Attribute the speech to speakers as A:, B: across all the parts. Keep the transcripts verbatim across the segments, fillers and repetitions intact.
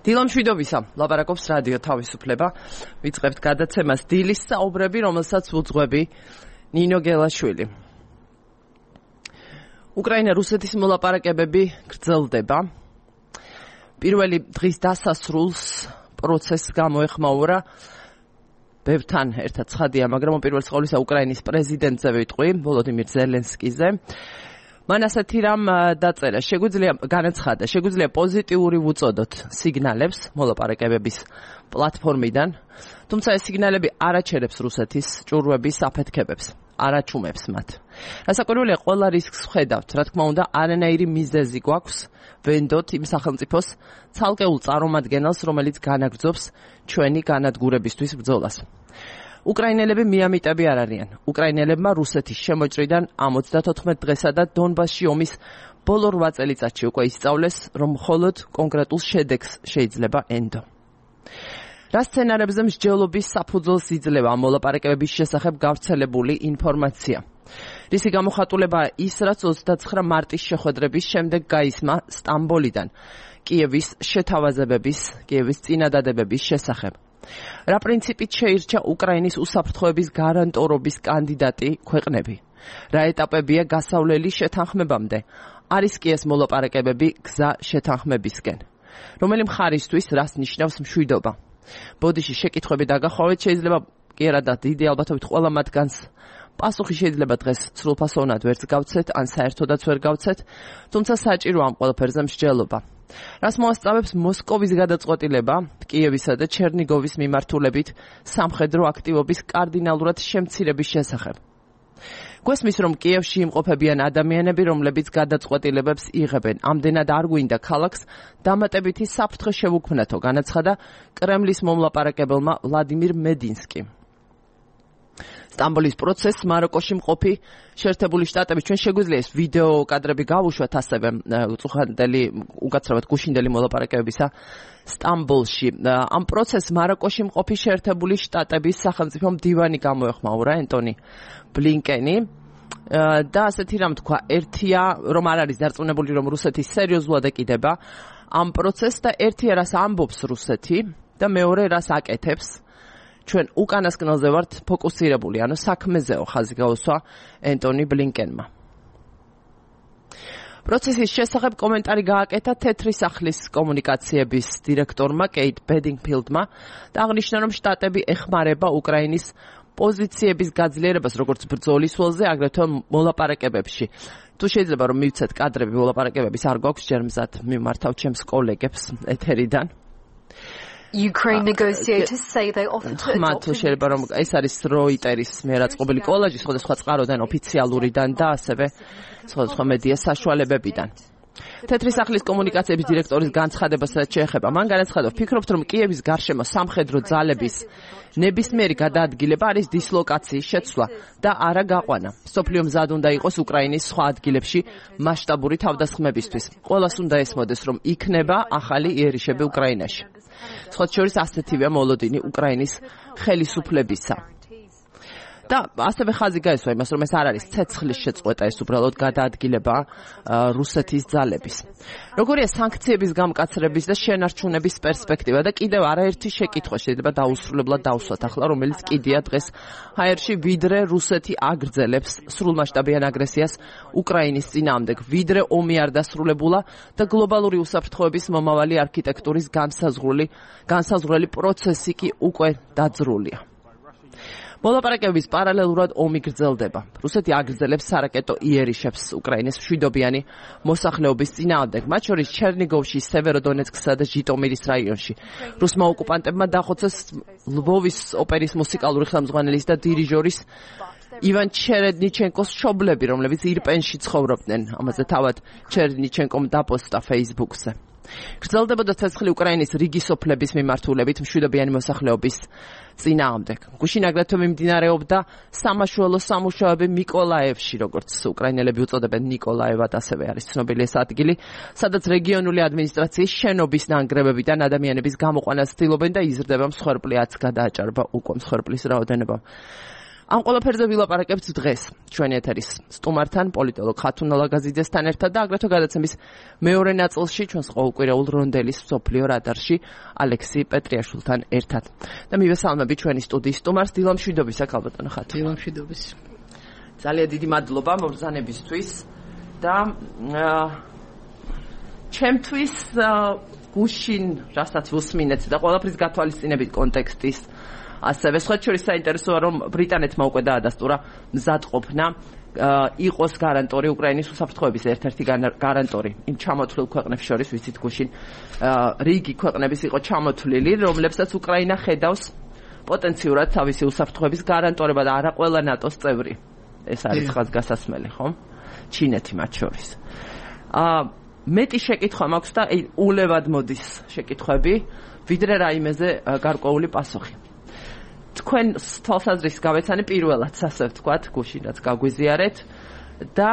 A: დილა მშვიდობისა, ლაპარაკობს რადიო თავისუფლება. ვიწყებთ გადაცემას დილის საუბრები, რომელსაც უძღვები ნინო გელაშვილი. უკრაინა-რუსეთის მოლაპარაკებები გრძელდება. პირველი დღის დასასრულს პროცესს გამოეხმაურა. ბევრთან ერთად ცხადია, მაგრამ პირველ ყოვლისა უკრაინის პრეზიდენტზე ვიტყვი, ვოლოდიმირ ზელენსკიზე. მან ასეთი რამ დაწერა, შეგვიძლია განაცხადა, შეგვიძლია პოზიტიური ვუწოდოთ სიგნალებს მოლაპარაკებების პლატფორმიდან, თუმცა ეს სიგნალები არ აჩერებს რუსეთის ჭურვების აფეთქებებს, არ აჩუმებს მათ. რასაკვირველია, ყველა რისკს ვხედავთ, რა თქმა უნდა, არანაირი მიზეზი გვაქვს ვენდოთ იმ სახელმწიფოს ცალკეულ წარმომადგენელს, რომელიც განაგრძობს ჩვენი განადგურებისთვის ბრძოლას. უკრაინელები მიამიტები არ არიან. უკრაინელებმა რუსეთის შემოჭრიდან ამ ოცდათოთხმეტ დღესა და დონბასში ომის ბოლო რვა წელიწადში უკვე ისწავლეს, რომ მხოლოდ კონკრეტულ შედეგს შეიძლება ენდო. რა სცენარებზე მსჯელობის საფუძველს იძლევა ამ მოლაპარაკებების შესახებ გავრცელებული ინფორმაცია. რისი გამოხატულებაა ის, რაც ოცდაცხრა მარტის შეხვედრების შემდეგ გაისმა სტამბოლიდან კიევის შეთავაზებების, კიევის წინადადებების შესახებ. რა პრინციპით შეირჩა უკრაინის უსაფრთხოების გარანტორობის კანდიდატი ქვეყნები? რა ეტაპებია გასავლელი შეთანხმებამდე? არის კი ეს მოლაპარაკებები გზა შეთანხმებისკენ? რომელი მხარისთვის რას ნიშნავს მშვიდობა? ბოდიში შეკითხვები დაგახვევით, შეიძლება კი არა და დიდი ალბათობით ყველა მათგანს პასუხი შეიძლება დღეს სრულფასოვნად ვერც გავცეთ, ან საერთოდაც ვერ გავცეთ, თუმცა საჭირო ამ ყველაფერზე მსჯელობა. რას მოასწავებს მოსკოვის გადაწყვეტილება კიევისა და ჩერნიგოვის მიმართულებით სამხედრო აქტივობის კარდინალურად შემცირების შესახებ? გვესმის, რომ კიევში იმყოფებიან ადამიანები, რომლებიც გადაწყვეტილებებს იღებენ. ამდენად არ გვინდა ქალაქს დამატებითი საფრთხე შევუქმნათო, განაცხადა კრემლის მომლაპარაკებელმა ვლადიმირ მედინსკიმ. სტამბოლის პროცესს მაროკოში მყოფი შეერთებული შტატები, ჩვენ შეგვიძლია ეს ვიდეო კადრები გავუშვათ ასევე უწუხანდელი, უკაცრავად გუშინდელი მოლაპარაკებებისა სტამბოლში. ამ პროცესს მაროკოში მყოფი შეერთებული შტატების სახელმწიფო მდივანი გამოეხმაურა ენტონი ბლინკენი და ასეთი რამ თქვა, ერთია რომ არ არის დარწმუნებული, რომ რუსეთი სერიოზულად ეკიდება ამ პროცესს და ერთია რას ამბობს რუსეთი და მეორე რას აკეთებს. ჩვენ უკანასკნელზე ვართ ფოკუსირებული, ანუ საქმეზეო ხაზი გაუსვა ენტონი ბლინკენმა. პროცესის შესახებ კომენტარი გააკეთა თეთრი სახლის კომუნიკაციების დირექტორმა კეით ბედინგფილდმა და აღნიშნა, რომ შტატები ეხმარება უკრაინის პოზიციების გაძლიერებას, როგორც ბრძოლის ველზე, აგრეთვე მოლაპარაკებებში. თუ შეიძლება რომ მივცეთ კადრები მოლაპარაკებების არ გვაქვს, ჯერ მზად მიმართავ ჩემს კოლეგებს ეთერიდან.
B: Ukraine negotiators say they offered to
A: adopt შეიძლება რომ ეს არის როიტერის მიერ აწყობილი კოლაჟი სხვადასხვა წყაროდან, ოფიციალურიდან და ასევე სხვადასხვა მედია საშუალებებიდან. თეთრი სახლის კომუნიკაციების დირექტორის განცხადებასაც შეეხება. მან განაცხადა, ვფიქრობთ, რომ კიევის გარშემო სამხედრო ძალების ნებისმიერი გადაადგილება არის დისლოკაციის შეცვლა და არა გაყვანა. სოფლიო მზად უნდა იყოს უკრაინის სხვა ადგილებში მასშტაბური თავდასხმებისთვის. ყველას უნდა ესმოდეს, რომ იქნება ახალი იერიშები უკრაინაში. სხვა შორის ასეთივეა მოლოდინი უკრაინის ხელისუფლებისა. და ასევე ხაზი გაესვა იმას, რომ ეს არ არის ცეცხლის შეწყვეტა, ეს უბრალოდ გადაადგილება რუსეთის ძალების. როგორია სანქციების გამკაცრების და შენარჩუნების პერსპექტივა და კიდევ არაერთი შეკითხვა შეიძლება დაუსრულებლად დავსვათ ახლა, რომელიც კიდია დღეს ჰაერში, ვიდრე რუსეთი აგრძელებს სრულმასშტაბიან აგრესიას უკრაინის წინააღმდეგ, ვიდრე ომი არ დასრულებულა და გლობალური უსაფრთხოების მომავალი არქიტექტურის განსაზღვრული განსაზღვრელი პროცესი კი უკვე დაძრულია. მოლაპარაკებების პარალელურად ომი გრძელდება. რუსეთი აგრძელებს სარაკეტო იერიშებს უკრაინის მშვიდობიანი მოსახლეობის წინააღმდეგ, მათ შორის ჩერნიგოვში, სევეროდონეცკსა და ჟიტომირის რაიონში. რუსმა ოკუპანტებმა დახოცეს ლვოვის ოპერის მუსიკალური ხელმძღვანელის და დირიჟორის ივან ჩერედნიჩენკოს მშობლები, რომლებიც ირპენში ცხოვრობდნენ. ამაზე თავად ჩერედნიჩენკომ დაპოსტა Facebook-ზე. გრძელდებოდა ცეცხლი უკრაინის რიგი სოფლების მიმართულებით მშვიდობიანი მოსახლეობის წინააღმდეგ. გუშინ აგრეთვე მიმდინარეობდა სამაშველო სამუშაოები მიკოლაევში, როგორც უკრაინელები უწოდებენ ნიკოლაევად, ასევე არის ცნობილი ეს ადგილი, სადაც რეგიონული ადმინისტრაციის შენობის ნანგრევებიდან ადამიანების გამოყვანას ცდილობენ და იზრდება მსხვერპლი, რაც გადააჭარბა უკვე მსხვერპლის რაოდენობა. ამ ყველაფერზე ვილაპარაკებთ დღეს ჩვენი ეთერის სტუმართან, პოლიტოლოგ ხათუნა ლაგაზიძესთან ერთად და აგრეთვე გადაცემის მეორე ნაწილში ჩვენს ყოველკვირეულ რონდელის მსოფლიო რადარში ალექსი პეტრიაშვილთან ერთად. და მივესალმები ჩვენი სტუდიის სტუმარს დილამ მშვიდობისა, ქალბატონო ხათუნა.
C: დილამ მშვიდობის.
A: ძალიან დიდი მადლობა მობრძანებისთვის და ჩემთვის გუშინ, რასაც ვუსმინეთ და ყველაფრის გათვალისწინებით კონტექსტის ასევე სხვა შორის საინტერესოა რომ ბრიტანეთმა უკვე დაადასტურა მზადყოფნა იყოს გარანტორი უკრაინის უსაფრთხოების ერთ-ერთი გარანტორი იმ ჩამოთვლილ ქვეყნებს შორის ვიცით გუშინ რიგი ქვეყნების იყო ჩამოთვლილი რომლებსაც უკრაინა ხედავს პოტენციურად თავისი უსაფრთხოების გარანტორება და არა ყველა ნატოს წევრი ეს არის ხაზგასასმელი ხო ჩინეთი მათ შორის აა მეტი შეკითხვა მაქვს და ულებად მოდის შეკითხვები ვიდრე რაიმეზე გარკვეული პასუხი თქვენ თვალსაზრისით გავეცანი პირველად ასე ვთქვათ გუშინ რაც გაგვიზიარეთ და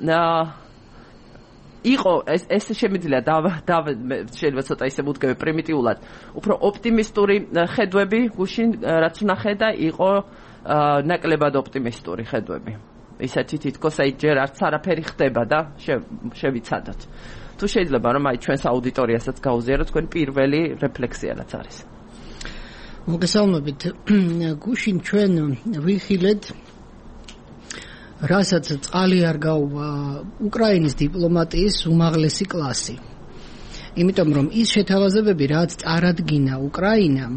A: იყო ეს ეს შემიძლია და შეიძლება ცოტა ისე მუდმივი პრიმიტიულად უფრო ოპტიმისტური ხედვები გუშინ რაც ვნახე და იყო ნაკლებად ოპტიმისტური ხედვები ისეთი თითქოს აი ჯერ არც არაფერი ხდება და შევიცადოთ თუ შეიძლება რომ აი ჩვენს აუდიტორიასაც გაუზიაროთ თქვენ პირველი რეფლექსია რაც არის
C: მოგესალმებით გუშინ ჩვენ ვიხილეთ რასაც წყალი არ გაუვა უკრაინის დიპლომატიის უმაღლესი კლასი იმიტომ რომ ის შეთავაზებები რაც წარადგინა უკრაინამ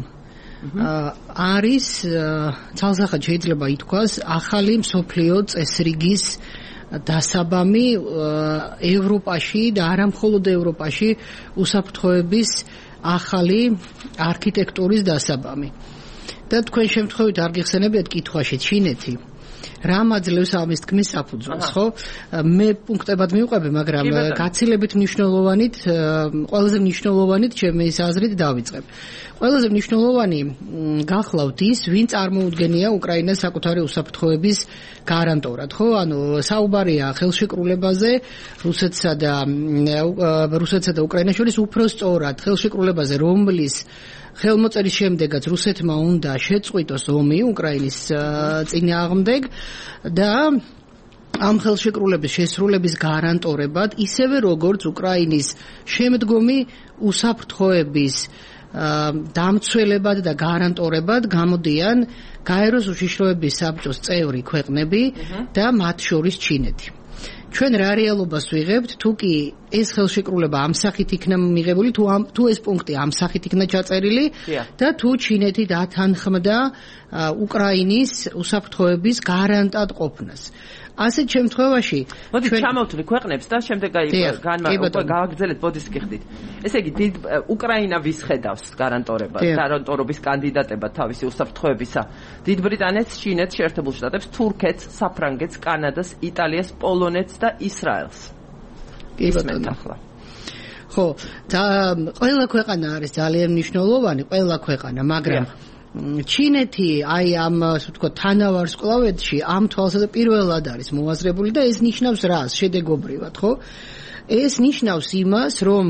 C: არის ცალსახად შეიძლება ითქვას ახალი მსოფლიო წესრიგის დასაბამი ევროპაში და არა მხოლოდ ევროპაში უსაფრთხოების ახალი არქიტექტურის დასაბამი. და თქვენ შემთხვევით არ გიხსენებიათ კითხვაში ჩინეთი რა მაძლევს ამის თქმის საფუძველს, ხო? მე პუნქტებად მივყვები, მაგრამ გაცილებით მნიშვნელოვანით, ყველაზე მნიშვნელოვანით ჩემი აზრით დავიწყებ. ყველაზე მნიშვნელოვანი გახლავთ ის, ვინ წარმოუდგენია უკრაინას საკუთარი უსაფრთხოების გარანტორად, ხო? ანუ საუბარია ხელშეკრულებაზე, რუსეთსა და რუსეთსა და უკრაინას შორის უფრო სწორად ხელშეკრულებაზე, რომლის ხელმოწერის შემდეგაც რუსეთმა უნდა შეწყვიტოს ომი უკრაინის წინააღმდეგ და ამ ხელშეკრულების შესრულების გარანტორებად ისევე როგორც უკრაინის შემდგომი უსაფრთხოების დამცველებად და გარანტორებად გამოდიან გაეროს უშიშროების საბჭოს წევრი ქვეყნები და მათ შორის ჩინეთი. ჩვენ რა რეალობას ვიღებთ თუ კი ეს ხელშეკრულება ამ სახით იქნა მიღებული თუ ამ თუ ეს პუნქტი ამ სახით იქნა ჩაწერილი და თუ ჩინეთი დათანხმდა უკრაინის უსაფრთხოების გარანტად ყოფნას ასეთ შემთხვევაში
A: მოდი ჩამოვთვლი ქვეყნებს და შემდეგ გავაგრძელეთ ბოდის გიხდით ესე იგი დიდ უკრაინა ვის ხედავს გარანტორებად გარანტორობის კანდიდატებად თავისი უსაფრთხოებისა დიდ ბრიტანეთს ჩინეთს შეერთებულ შტატებს თურქეთს საფრანგეთს კანადას იტალიას პოლონეთს და ისრაელს ისმენთ ახლა ხო და ყველა ქვეყანა არის ძალიან მნიშვნელოვანი ყველა ქვეყანა მაგრამ ჩინეთი აი ამ ასე ვთქვათ თანავარსკვლავედში ამ თვალსაზრისით პირველად არის მოაზრებული და ეს ნიშნავს რას შედეგობრივად ხო ეს ნიშნავს იმას რომ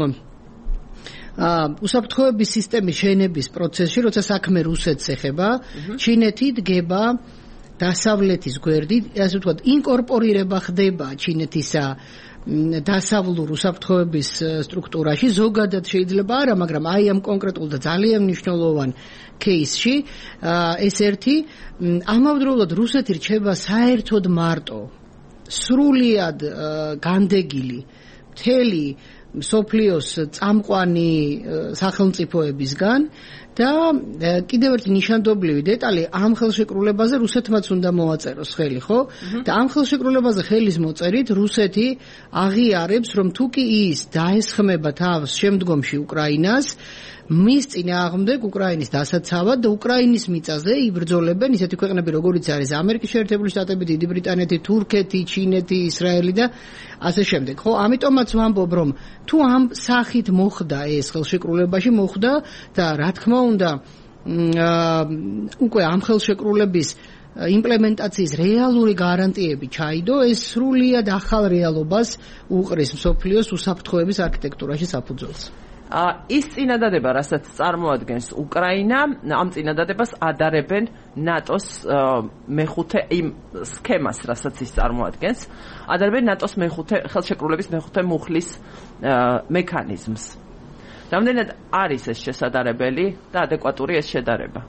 A: უსაფრთხოების სისტემის შენების პროცესში როცა საქმე რუსეთს ეხება ჩინეთი დგება დასავლეთის გვერდით ასე ვთქვათ ინკორპორირება ხდება ჩინეთისა დასავლურ უსაფრთხოების სტრუქტურაში ზოგადად შეიძლება არა მაგრამ აი ამ კონკრეტულ და ძალიან მნიშვნელოვან кейსში ეს ერთი ამავდროულად რუსეთი რჩება საერთოდ მარტო სრულიად განდეგილი მთელი მსოფლიოს წამყვანი სახელმწიფოებისგან და კიდევ ერთი ნიშანდობლივი დეტალი ამ ხელშეკრულებაზე რუსეთმაც უნდა მოაწეროს ხელი, ხო? და ამ ხელშეკრულებაზე ხელის მოწერით რუსეთი აღიარებს, რომ თუ კი ის დაესხმება თავს შემდგომში უკრაინას, მის წინააღმდეგ უკრაინის დასაცავად და უკრაინის მიწაზე იბრძოლებენ ისეთი ქვეყნები როგორიც არის ამერიკის შეერთებული შტატები, დიდი ბრიტანეთი, თურქეთი, ჩინეთი, ისრაელი და ასე შემდეგ. ხო, ამიტომაც ვამბობ, რომ თუ ამ სახით მოხდა ეს ხელშეკრულებაში მოხდა და რა თქმა უნდა უკვე ამ ხელშეკრულების იმპლემენტაციის რეალური გარანტიები ჩაიდო, ეს სრულიად ახალ რეალობას უყრის მსოფლიოს უსაფრთხოების არქიტექტურაში საფუძველს. ის წინადადება, რასაც წარმოადგენს უკრაინა, ამ წინადადებას ადარებენ ნატოს მეხუთე იმ სქემას, რასაც ის წარმოადგენს, ადარებენ ნატოს მეხუთე ხელშეკრულების მეხუთე მუხლის მექანიზმს. Რამდენად არის ეს შესაძლებელი და ადეკვატური ეს შედარება?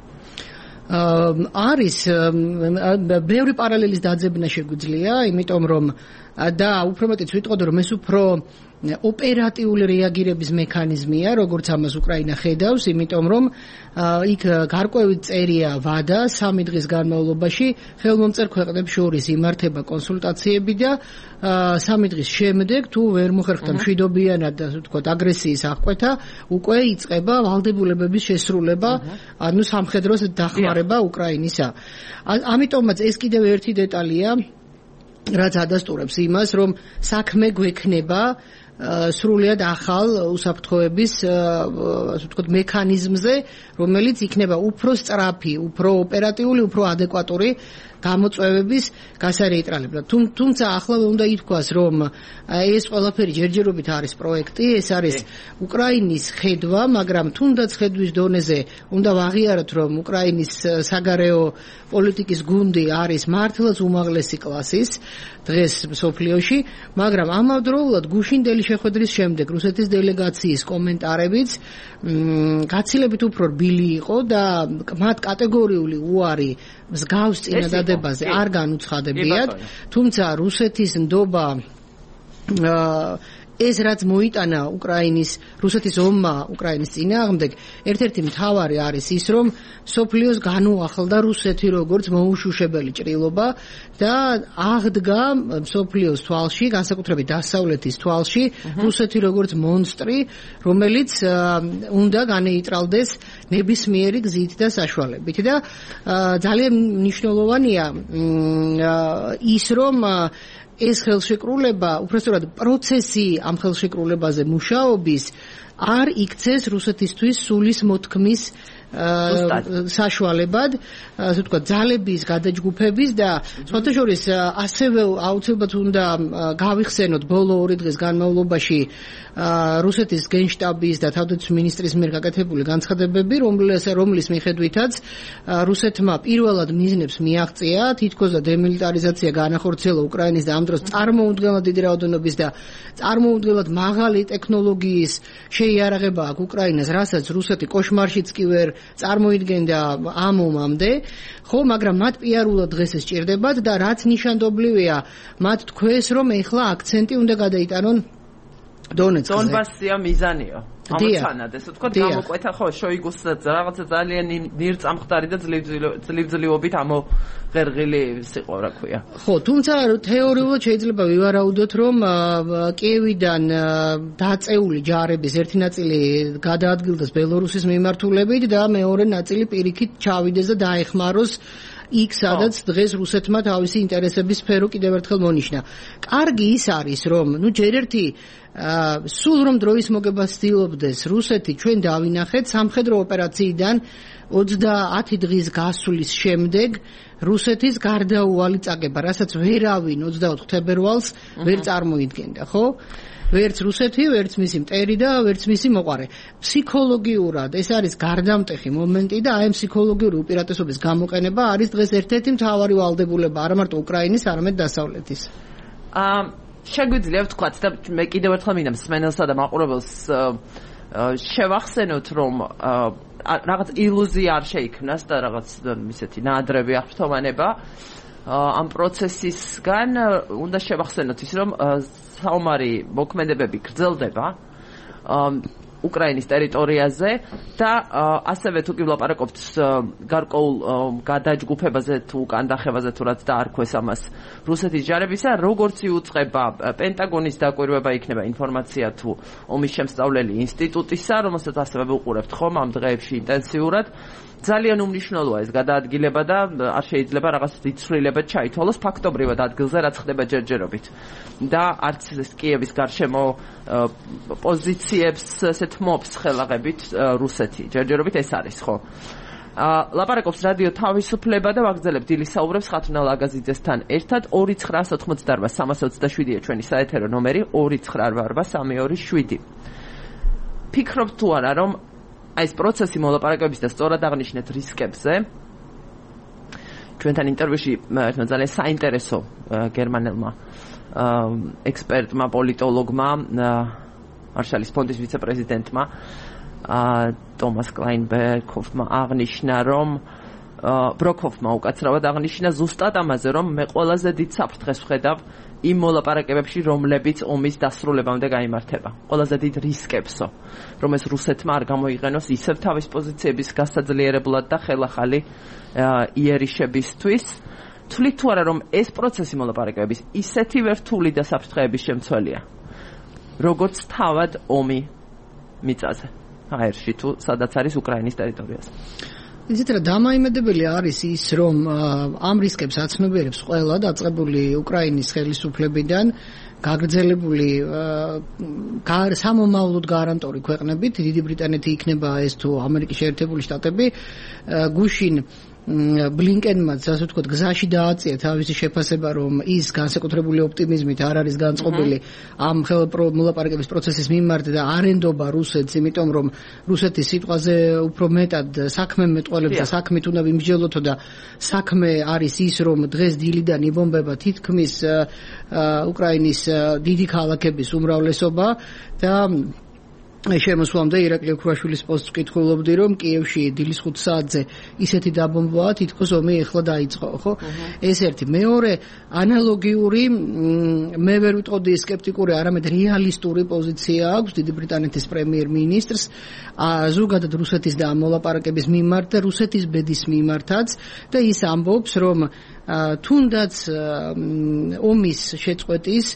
C: არის ბევრი პარალელის დაძებნა შეგვიძლია, იმიტომ რომ და უფრო მეტიც ვიტყოდ რომ ეს უფრო ოპერატიული რეაგირების მექანიზმია, როგორც ამას უკრაინა ხედავს, იმიტომ რომ იქ გარკვეული წერია ვადა სამი დღის განმავლობაში ხელმომწერ ქვეყნებს შორის იმართება კონსულტაციები და სამი დღის შემდეგ თუ ვერ მოხერხდა მშვიდობიანად და ვთქვათ აგრესიის აღკვეთა, უკვე იწყება ვალდებულებების შესრულება, ანუ სამხედროს დახმარება უკრაინისა. ამიტომაც ეს კიდევ ერთი დეტალია, რაც ადასტურებს იმას, რომ საქმე გვექნება სრულიად ახალ უსაფრთხოების ასე ვთქვათ მექანიზმზე, რომელიც იქნება უფრო სწრაფი, უფრო ოპერატიული, უფრო ადეკვატური გამოწვევების გასარეიტრალებლად. თუმცა ახლა უნდა ითქვას, რომ ეს ყველაფერი ჯერჯერობით არის პროექტი, ეს არის უკრაინის ხედვა, მაგრამ თუნდაც ხედვის დონეზე უნდა ვაღიაროთ, რომ უკრაინის საგარეო პოლიტიკის გუნდი არის მართლაც უმაღლესი კლასის დღეს მსოფლიოში, მაგრამ ამავდროულად გუშინდელი შეხვედრის შემდეგ რუსეთის დელეგაციის კომენტარებიც გაცილებით უფრო რბილი იყო და მათ კატეგორიული უარი მსგავს წინადადებაზე არ განუცხადებიათ, თუმცა რუსეთის ნდობა ეს რაც მოიტანა უკრაინის რუსეთის ომმა უკრაინის წინააღმდეგ, ერთ-ერთი მთავარი არის ის, რომ სოფლიოს განუახლდა რუსეთი როგორც მოუშუშებელი ჭრილობა და აღდგა სოფლიოს თვალში, განსაკუთრებით დასავლეთის თვალში, რუსეთი როგორც მონსტრი, რომელიც უნდა განეიტრალდეს ნებისმიერი გზით და საშუალებით. და ძალიან მნიშვნელოვანია ის, რომ ეს ხელშეკრულება, უბრალოდ პროცესი ამ ხელშეკრულებაზე მუშაობის არ იქცეს რუსეთისთვის სულის მოთქმის საშუალებად, ასე ვთქვათ, ძალების გადაჯგუფების და სხვათა შორის ასევე აუცილებლად უნდა გავიხსენოთ ბოლო ორი დღის განმავლობაში რუსეთის გენშტაბის და თავდაცვის მინისტრის მიერ გაკეთებული განცხადებები, რომლის მიხედვითაც რუსეთმა პირველად მიზნებს მიაღწია თითქოს და დემილიტარიზაცია განახორციელა უკრაინის და ამ დროს წარმოუდგენლად დიდი რაოდენობის და წარმოუდგენლად მაღალი ტექნოლოგიის შეიარაღება აქვს უკრაინას, რასაც რუსეთი კოშმარშიც კი ვერ წარმოიდგენდა ამ ომამდე, ხო, მაგრამ მათ პიარულად დღეს ეს სჭირდებათ და რაც ნიშანდობლივია, მათ თქვეს, რომ ეხლა აქცენტი უნდა გადაიტანონ დონეცკზე.
A: დონბასია მიზანიო. ამოცანად, ესე ვთქვათ, გამოკვეთა ხო შოიგუს რაღაცა ძალიან ნირწამხდარი და ძლივძლიობით ამოღერღილი სიყო, რა ქვია.
C: ხო, თუმცა თეორიულად შეიძლება ვივარაუდოთ, რომ კიევიდან დაწეული ჯარების ერთი ნაწილი გადაადგილდეს ბელორუსის მიმართულებით და მეორე ნაწილი პირიქით ჩავიდეს და დაეხმაროს იქ, სადაც დღეს რუსეთმა თავისი ინტერესების სფერო კიდევ ერთხელ მონიშნა. კარგი ის არის, რომ ნუ ჯერ ერთი სულ რომ დროის მოგება ცდილობდეს რუსეთი, ჩვენ დავინახეთ სამხედრო ოპერაციიდან ოცდაათი დღის გასვლის შემდეგ რუსეთის გარდაუვალი წაგება, რასაც ვერავინ ოცდაოთხ თებერვალს ვერ წარმოიდგენდა, ხო? ვერც რუსეთი, ვერც მისი მტერი და ვერც მისი მოყარე. ფსიქოლოგიურად ეს არის გარდამტეხი მომენტი და აი ამ ფსიქოლოგიური უპირატესობის გამოყენება არის დღეს ერთ-ერთი მთავარი ვალდებულება არა მარტო უკრაინის, არამედ დასავლეთის.
A: აა შეგვიძლია ვთქვათ და მე კიდევ ერთხელ მინდა მსმენელსა და მაყურებელს შევახსენოთ, რომ რაღაც ილუზია არ შეიქმნას და რაღაც ისეთი ნაადრევი აღფრთოვანება ამ პროცესისგან უნდა შევახსენოთ ის, რომ საომარი მოქმედებები გრძელდება უკრაინის ტერიტორიაზე და ასევე თუ კი ვლაპარაკობთ გარკვეულ გადაჯგუფებაზე თუ კანდახებაზე თუ რაც დაარქვეს ამას რუსეთის ჯარებისა, როგორც იუწყება პენტაგონის დაკვირვება იქნება ინფორმაცია თუ ომის შემსწავლელი ინსტიტუტისა, რომელსაც ასევე ვუყურებთ ხომ ამ დღეებში ინტენსიურად. ძალიან უმნიშვნელოა ეს გადაადგილება და არ შეიძლება რაღაც დიცვლილებად ჩაითვალოს ფაქტობრივად ადგილზე რაც ხდება ჯერჯერობით. და არც ეს კიევის გარშემო პოზიციებს ესეთ მობს ხელაღებით რუსეთი. ჯერჯერობით ეს არის, ხო? ლაპარაკობს რადიო თავისუფლება და ვაგრძელებ დილის საუბრებს ხათუნა ლაგაზიძესთან ერთად. ორი ცხრაას ოთხმოცდაარბა სამას ოცდაშვიდია ჩვენი საეთერო ნომერი ორი ცხრა რვა რვა სამი ორი შვიდი. ფიქრობ თუ არა რომ აი ეს პროცესი მოლაპარაკების და სწორად აღნიშნეთ რისკებზე ჩვენთან ინტერვიუში ერთმა ძალიან საინტერესო გერმანელმა ექსპერტმა პოლიტოლოგმა მარშალის ფონდის ვიცე-პრეზიდენტმა ტომას კლაინბერგჰოფმა აღნიშნა რომ ბროკჰოფმა უკაცრავად აღნიშნა ზუსტად ამაზე რომ მე ყველაზე დიდ საფრთხეს ვხედავ იმ მოლაპარაკებებში რომლებიც ომის დასრულებამდე გაიმართება ყველაზე დიდ რისკებსო რომ ეს რუსეთმა არ გამოიყენოს ისევ თავის პოზიციების გასაძლიერებლად და ხელახალი იერიშებისთვის თვლით თუ არა რომ ეს პროცესი მოლაპარაკებების ისეთივე რთული და საფრთხეების შემცველია როგორც თავად ომი მიწაზე აერში თუ სადაც არის უკრაინის ტერიტორიაზე
C: იცით რა დამაიმედებელი არის ის რომ ამ რისკებს აცნობიერებს ყველა დაწყებული უკრაინის ხელისუფლებიდან გაგრძელებული სამომავლოდ გარანტული ქვეყნებით დიდი ბრიტანეთი იქნება ეს თუ ამერიკის შეერთებული შტატები გუშინ ბლინკენმაც ასე ვთქვათ გზაში დააწია თავისი შეფასება რომ ის განსაკუთრებული ოპტიმიზმით არ არის განწყობილი ამ მოლაპარაკების პროცესის მიმართ და არ ენდობა რუსეთს იმიტომ რომ რუსეთის სიტყვაზე უფრო მეტად საქმე მეტყველებს და საქმით უნდა იმსჯელოთო და საქმე არის ის რომ დღეს დილიდან იბომბება თითქმის უკრაინის დიდი ქალაქების უმრავლესობა და შემოსვლამდე ირაკლი ოქროაშვილის პოსტს ვკითხულობდი რომ კიევში დილის ხუთ საათზე ისეთი დაბომბვაა თითქოს ომი ეხლა დაიწყო ხო ეს ერთი მეორე ანალოგიური მე ვერ ვიტყოდი სკეპტიკური არამედ რეალისტური პოზიცია აქვს დიდი ბრიტანეთის პრემიერ-მინისტრს ზოგადად რუსეთის და ამ მოლაპარაკების მიმართ და რუსეთის ბედის მიმართაც და ის ამბობს რომ თუნდაც ომის შეწყვეტის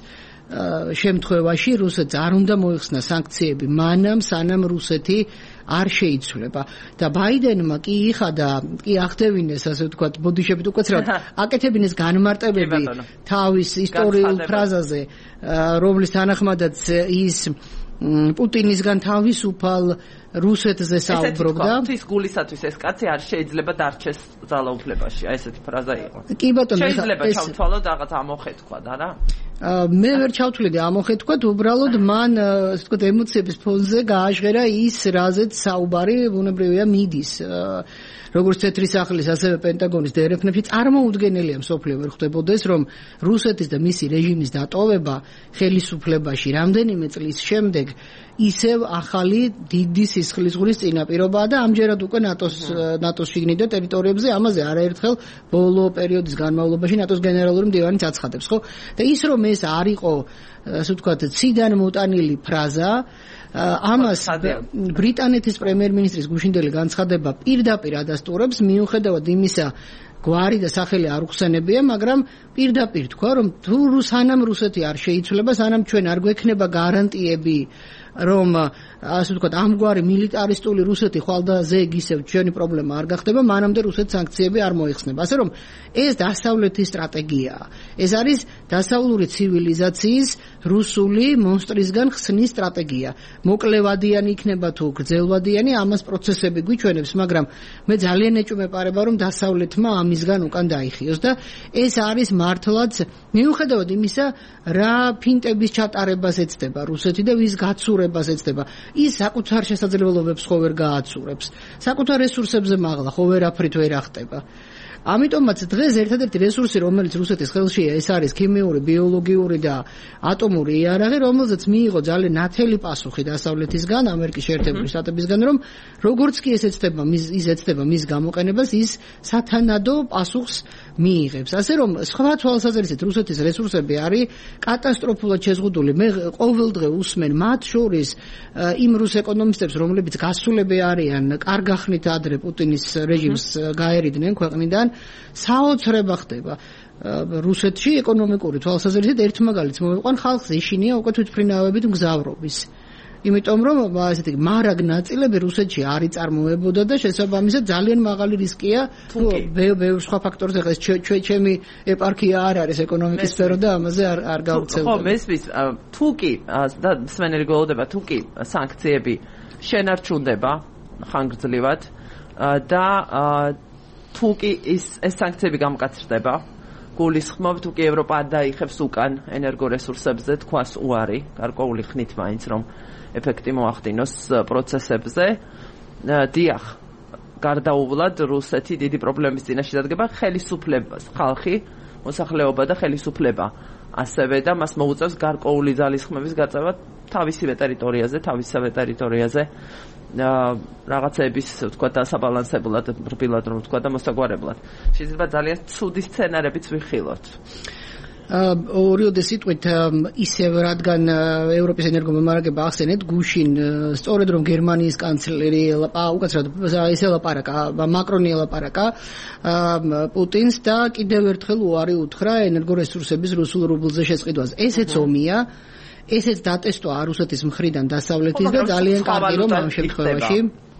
C: შემთხვევაში რუსეთს არ უნდა მოიხსნა სანქციები მანამ სანამ რუსეთი არ შეიცვლება და ბაიდენმა კი იხადა კი ახდევინეს ასე ვთქვათ ბოდიშებით უკაცრავად აკეთებინეს განმარტებები თავის ისტორიულ ფრაზაზე რომლის თანახმადაც ის პუტინისგან თავისუფალ რუსეთზე საუბრობდა
A: ის გულისათვის ეს კაცი არ შეიძლება დარჩეს ძალაუფლებაში აი ესეთი ფრაზა იყო
C: კი ბატონო
A: შეიძლება ჩავთვალოთ რაღაც ამოხეთქვად არა
C: მე ვერ ჩავთვლიდი ამოხეთქვათ უბრალოდ მან ასე ვთქვათ ემოციების ფონზე გააჟღერა ის რაზეც საუბარი ბუნებრივია მიდის როგორც თეთრი სახლის ასევე პენტაგონის დერეფნებში წარმოუდგენელია მსოფლიო ვერ ხვდებოდეს რომ რუსეთის და მისი რეჟიმის დატოვება ხელისუფლებაში რამდენიმე წლის შემდეგ ისევ ახალი დიდი სისხლისღურის წინაპირობაა და ამჯერად უკვე ნატოს ნატოს შიგნით და ტერიტორიებზე ამაზე არაერთხელ ბოლო პერიოდის განმავლობაში ნატოს გენერალური მდივანიც აცხადებს ხო და ის რომ ეს არ იყო ასე ვთქვათ ციდან მოტანილი ფრაზა ამას ბრიტანეთის პრემიერ-მინისტრის გუშინდელი განცხადება პირდაპირ ადასტურებს მიუხედავად იმისა გვარი და სახელი არ უხსენებია მაგრამ პირდაპირ თქვა რომ თუ სანამ რუსეთი არ შეიცვლება სანამ ჩვენ არ გვექნება გარანტიები რომ ასე ვთქვათ ამგვარი მილიტარისტული რუსეთი ხვალდაზეგ ისევ ჩვენი პრობლემა არ გახდება მანამდე რუსეთს სანქციები არ მოიხსნება ასე რომ ეს დასავლეთის სტრატეგიაა ეს არის დასავლური ცივილიზაციის რუსული მონსტრისგან ხსნის სტრატეგია მოკლევადიანი იქნება თუ გრძელვადიანი ამას პროცესები გვიჩვენებს მაგრამ მე ძალიან ეჭვმეპარება რომ დასავლეთმა ამისგან უკან დაიხიოს და ეს არის მართლაც მიუხედავად იმისა რა ფინტების ჩატარებას ეცდება რუსეთი და ვის გაცურებას ეცდება ის საკუთარ შესაძლებლობებს ხო ვერ გააცურებს საკუთარ რესურსებზე მაღლა ხო ვერაფრით ვერ ახტება ამიტომაც დღეს ერთადერთი რესურსი რომელიც რუსეთის ხელშია ეს არის ქიმიური ბიოლოგიური და ატომური იარაღი რომელზეც მიიღო ძალიან ნათელი პასუხი დასავლეთისგან ამერიკის შეერთებული შტატებისგან რომ როგორც კი ეს ეცდება მის ის ეცდება მის გამოყენებას ის სათანადო პასუხს მიიღებს ასე რომ სხვა თვალსაზრისით რუსეთის რესურსები არის კატასტროფულად შეზღუდული მე ყოველდღე usmen მათ შორის იმ რუს ეკონომისტებს რომლებიც გასულები არიან კარგახნით ადრე პუტინის რეჟიმს გაერიდნენ ქვეყნიდან საოცრება ხდება რუსეთში ეკონომიკური თვალსაზრისით ერთ მაგალითს მოვიყვან ხალხს ეშინია უკვე თვითმფრინავებით მგზავრობის იმიტომ რომ ასეთი მარაგ ნაწილები რუსეთში არ იწარმოებოდა და შესაბამისად ძალიან მაღალი რისკია ბევრ სხვა ფაქტორზე ეს ჩემი ეპარქია არ არის ეკონომიკის სფერო და ამაზე არ არ გავუცელდება
A: ხო მესმის თუ კი და სვენერი გველოდება თუ კი სანქციები შენარჩუნდება ხანგრძლივად და თუ კი ეს ეს სანქციები გამკაცრდება გულისხმობ თუ კი ევროპა დაიხევს უკან ენერგორესურსებზე თქვას უარი გარკვეული ხნით მაინც რომ ეფექტი მოახდინოს პროცესებზე დიახ გარდაუვლად რუსეთი დიდი პრობლემის წინაშე დადგება ხელისუფლებას ხალხი მოსახლეობა და ხელისუფლება ასევე და მას მოუწევს გარკვეული ძალისხმების გაწევა თავისივე ტერიტორიაზე თავისივე ტერიტორიაზე რაღაცების თქვა და საბალანსებლად რბილად რომ თქვა და მოსაგვარებლად შეიძლება ძალიან ცუდი სცენარებიც ვიხილოთ
C: ორიოდე სიტყვით ისევ რადგან ევროპის ენერგომომარაგება ახსენეთ გუშინ სწორედ რომ გერმანიის კანცლერი უკაცრავად ისე ლაპარაკა მაკრონი ლაპარაკა პუტინს და კიდევ ერთხელ უარი უთხრა ენერგორესურსების რუსულ რუბლზე შესყიდვას ესეც ომია ესეც დატესტვა რუსეთის მხრიდან დასავლეთის და ძალიან კარგი რომ ამ შემთხვევაში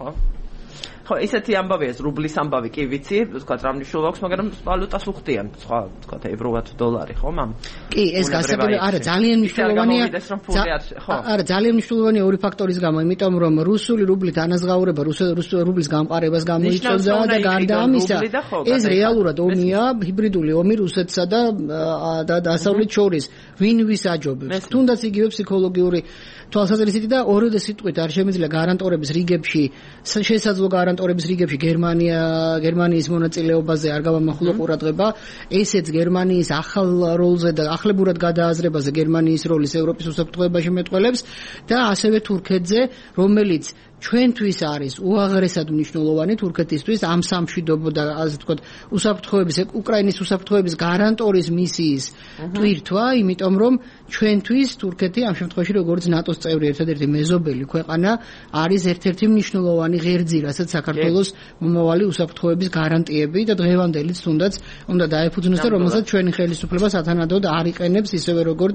C: ხო
A: ესეთი ამბავია რუბლის ამბავი კი ვიცი თქვა რა მნიშვნელობა აქვს მაგრამ ვალუტას უხდიან სხვა თქვა ევროა თუ დოლარი ხო მამ
C: კი ეს გასაგები არა ძალიან მნიშვნელოვანია არა ძალიან მნიშვნელოვანია ორი ფაქტორის გამო იმიტომ რომ რუსული რუბლით ანაზღაურება რუსული რუბლის გამყარებას გამოიწვევდა და გარდა ამისა ეს რეალურად ომია ჰიბრიდული ომი რუსეთსა და დასავლეთ შორის ვინ ვის აჯობებს თუნდაც იგივე ფსიქოლოგიური თვალსაზრისით და ორიოდე სიტყვით არ შემიძლია გარანტორების რიგებში შესაძლო გარანტორების რიგებში გერმანია გერმანიის მონაწილეობაზე არ გავამახვილო ყურადღება ესეც გერმანიის ახალ როლზე და ახლებურად გადააზრებაზე გერმანიის როლის ევროპის უსაფრთხოებაში მეტყველებს და ასევე თურქეთზე რომელიც ჩვენთვის არის უაღრესად მნიშვნელოვანი თურქეთისთვის ამ სამშვიდობო და ასე ვთქვათ უსაფრთხოების უკრაინის უსაფრთხოების გარანტორის მისიის ტვირთვა იმიტომ რომ ჩვენთვის თურქეთი ამ შემთხვევაში როგორც ნატოს წევრი ერთადერთი მეზობელი ქვეყანა არის ერთ-ერთი მნიშვნელოვანი ღერძი რასაც საქართველოს მომავალი უსაფრთხოების გარანტიები და დღევანდელიც თუნდაც უნდა დაეფუძნოს და რომელსაც ჩვენი ხელისუფლება სათანადოდ არ იყენებს ისევე როგორც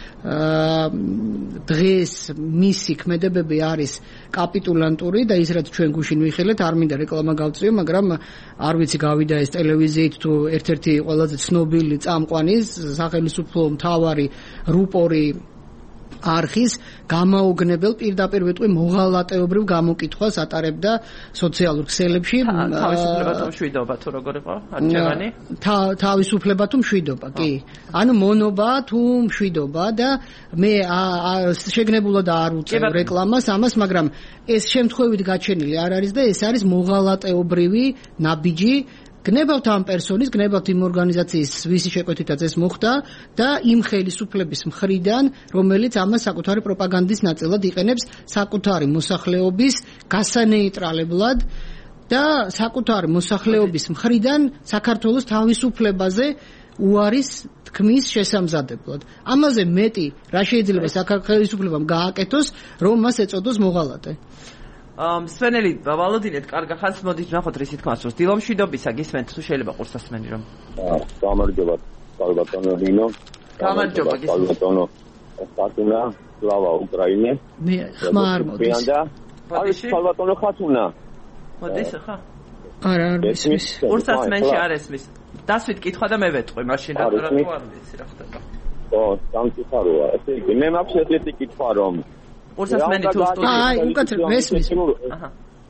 C: დღეს მისი ქმედებები არის კაპიტულანტური და ის რაც ჩვენ გუშინ ვიხილეთ არ მინდა რეკლამა გავწიო მაგრამ არ ვიცი გავიდა ეს ტელევიზიით თუ ერთ-ერთი ყველაზე ცნობილი წამყვანი სახელმწიფო მთავარი რუპორი არხის გამაოგნებელ პირდაპირ ვიტყვი მოღალატეობრივ გამოკითხვას ატარებდა სოციალურ ქსელებში
A: თავისუფლება თუ მშვიდობა თუ როგორ იყო არჩევანი
C: თავისუფლება თუ მშვიდობა კი ანუ მონობა თუ მშვიდობა და მე შეგნებულად არ უწევ რეკლამას ამას მაგრამ ეს შემთხვევით გაჩენილი არ არის და ეს არის მოღალატეობრივი ნაბიჯი გნებავთ ამ პერსონის, გნებავთ იმ ორგანიზაციის, ვისი შეკვეთითაც ეს მოხდა და იმ ხელისუფლების მხრიდან, რომელიც ამას საკუთარი პროპაგანდის ნაწილად იყენებს საკუთარი მოსახლეობის გასანეიტრალებლად და საკუთარი მოსახლეობის მხრიდან საქართველოს თავისუფლებაზე უარის თქმის შესამზადებლად. ამაზე მეტი რა შეიძლება საქართველოს გააკეთოს, რომ მას ეწოდოს მოღალატე.
A: Um, სვენელი, ვალოდინეთ, კარგა ხანს მოდით ნახოთ რისი თქმას, რომ დილომშვიდობისა გისმენთ თუ შეიძლება ყურსასმენი რომ.
D: გამარჯობა, ბატონო ნინო.
A: გამარჯობა,
D: ბატონო. ხათუნა, სლავა უკრაინე.
C: მე ხმარ მოდის.
D: არის ბატონო ხათუნა.
A: მოდის ხა?
C: არა, არ მისმის.
A: ყურსასმენში არ ესმის. დასვით კითხვა და მე ვეტყვი, მაშინ რა რა თუ არ ვიცი რა ხდება.
D: ო, სამწუხაროა. ესე იგი, მე მაქვს ესეთი კითხვა რომ
A: ყურსასმენი თუ სტუდიაში.
C: აი, უკაცრავ მესმის.
D: აჰა.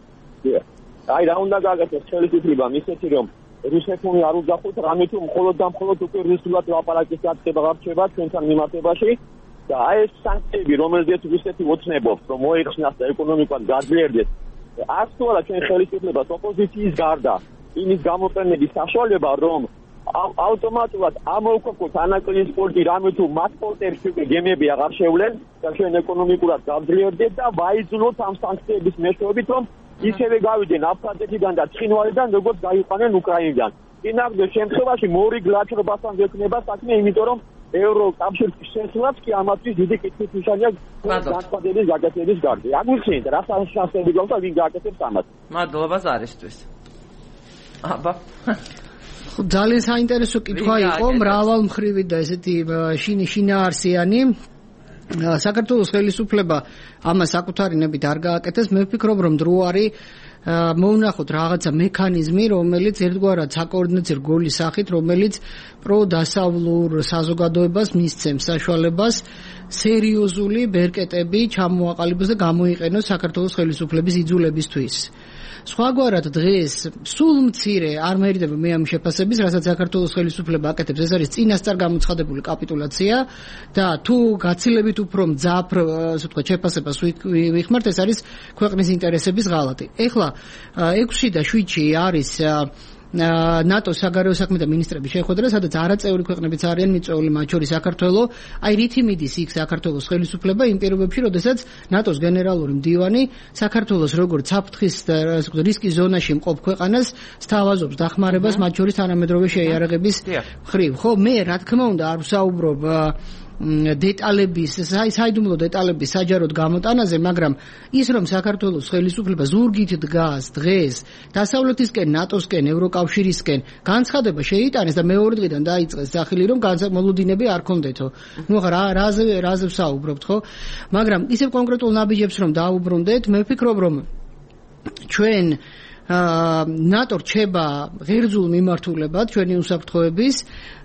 D: აი, რა უნდა გააკეთოს ხელისუფლება ისეთი რომ რუსეთული არ უძახოთ რამე თუ მხოლოდ და მხოლოდ უკვე რუსულად ლაპარაკის აქტება გარჩება ჩვენთან მიმართებაში და აი ეს სანქციები რომელზეც რუსეთი ოცნებობს რომ მოიხსნას და ეკონომიკურად გაძლიერდეს არ თუ არა ჩვენ ხელისუფლებას ოპოზიციის გარდა იმის გამოყენების საშუალება რომ ავტომატურად ამოვქოთ ანაკლიის სპორტი რამე თუ მათ სპორტებში უკვე გემები აღარ შევლენ და ჩვენ ეკონომიკურად გავძლიერდეთ და ვაიძულოთ ამ სანქციების მეშვეობით რომ ისევე გავიდნენ აფხაზეთიდან და ცხინვალიდან როგორც გაიყვანენ უკრაინიდან. წინააღმდეგ შემთხვევაში მორი გლაჩრობასთან გექნება საქმე, იმიტომ რომ ევროკავშირის შესვლაც კი ამათთვის დიდი კითხვის ნიშანია განსხვავების გაკეთების გარდა. აგვიხსენეთ რა შანსები გვაქვს და ვინ გააკეთებს ამას.
A: მადლობა ზარისთვის. აბა
C: ძალიან საინტერესო კითხვა იყო, მრავალმხრივი და ესეთი შინაარსიანი. საქართველოს ხელისუფლება ამას საკუთარი ნებით არ გააკეთეს. მე ვფიქრობ, რომ დრო არის მოვნახოთ რაღაცა მექანიზმი, რომელიც ერთგვარად საკოორდინაციო რგოლის სახით, რომელიც პროდასავლურ საზოგადოებას მისცემს საშუალებას სერიოზული ბერკეტები ჩამოაყალიბოს და გამოიყენოს საქართველოს ხელისუფლების იძულებისთვის. სხვაგვარად დღეს სულ მცირე არ მერიდები მე ამ შეფასების, რასაც საქართველოს ხელისუფლება აკეთებს, ეს არის წინასწარ გამოცხადებული კაპიტულაცია და თუ გაცილებით უფრო მძაფრ, ასე ვთქვათ, შეფასებას ვიხმართ, ეს არის ქვეყნის ინტერესების ღალატი. ეხლა ექვსი და შვიდში არის ნატოს საგარეო საქმეთა მინისტრების შეხვედრა, სადაც არაწევრი ქვეყნებიც არიან მიწვეული, მათ შორის საქართველო. აი რითი მიდის იქ საქართველოს ხელისუფლება იმ პირობებში, როდესაც ნატოს გენერალური მდივანი საქართველოს როგორც საფრთხის რისკის ზონაში მყოფ ქვეყანას სთავაზობს დახმარებას, მათ შორის თანამედროვე შეიარაღების მხრივ. ხო, მე რა თქმა უნდა არ ვსაუბრობ დეტალების, საიდუმლო დეტალების საჯაროდ გამოტანაზე, მაგრამ ის რომ საქართველოს ხელისუფლება ზურგით დგას დღეს დასავლეთისკენ, ნატოსკენ, ევროკავშირისკენ, განცხადება შეიტანეს და მეორე დღიდან დაიწყეს სახელი რომ განმოლოდინები არ ქონდეთო. ნუ რა რაზე რაზე ვსაუბრობთ, ხო? მაგრამ ისევ კონკრეტულ ნაბიჯებს რომ დაუბრუნდეთ, მე ვფიქრობ რომ ჩვენ ნატო რჩება ღერძულ მიმართულებად ჩვენი უსაფრთხოების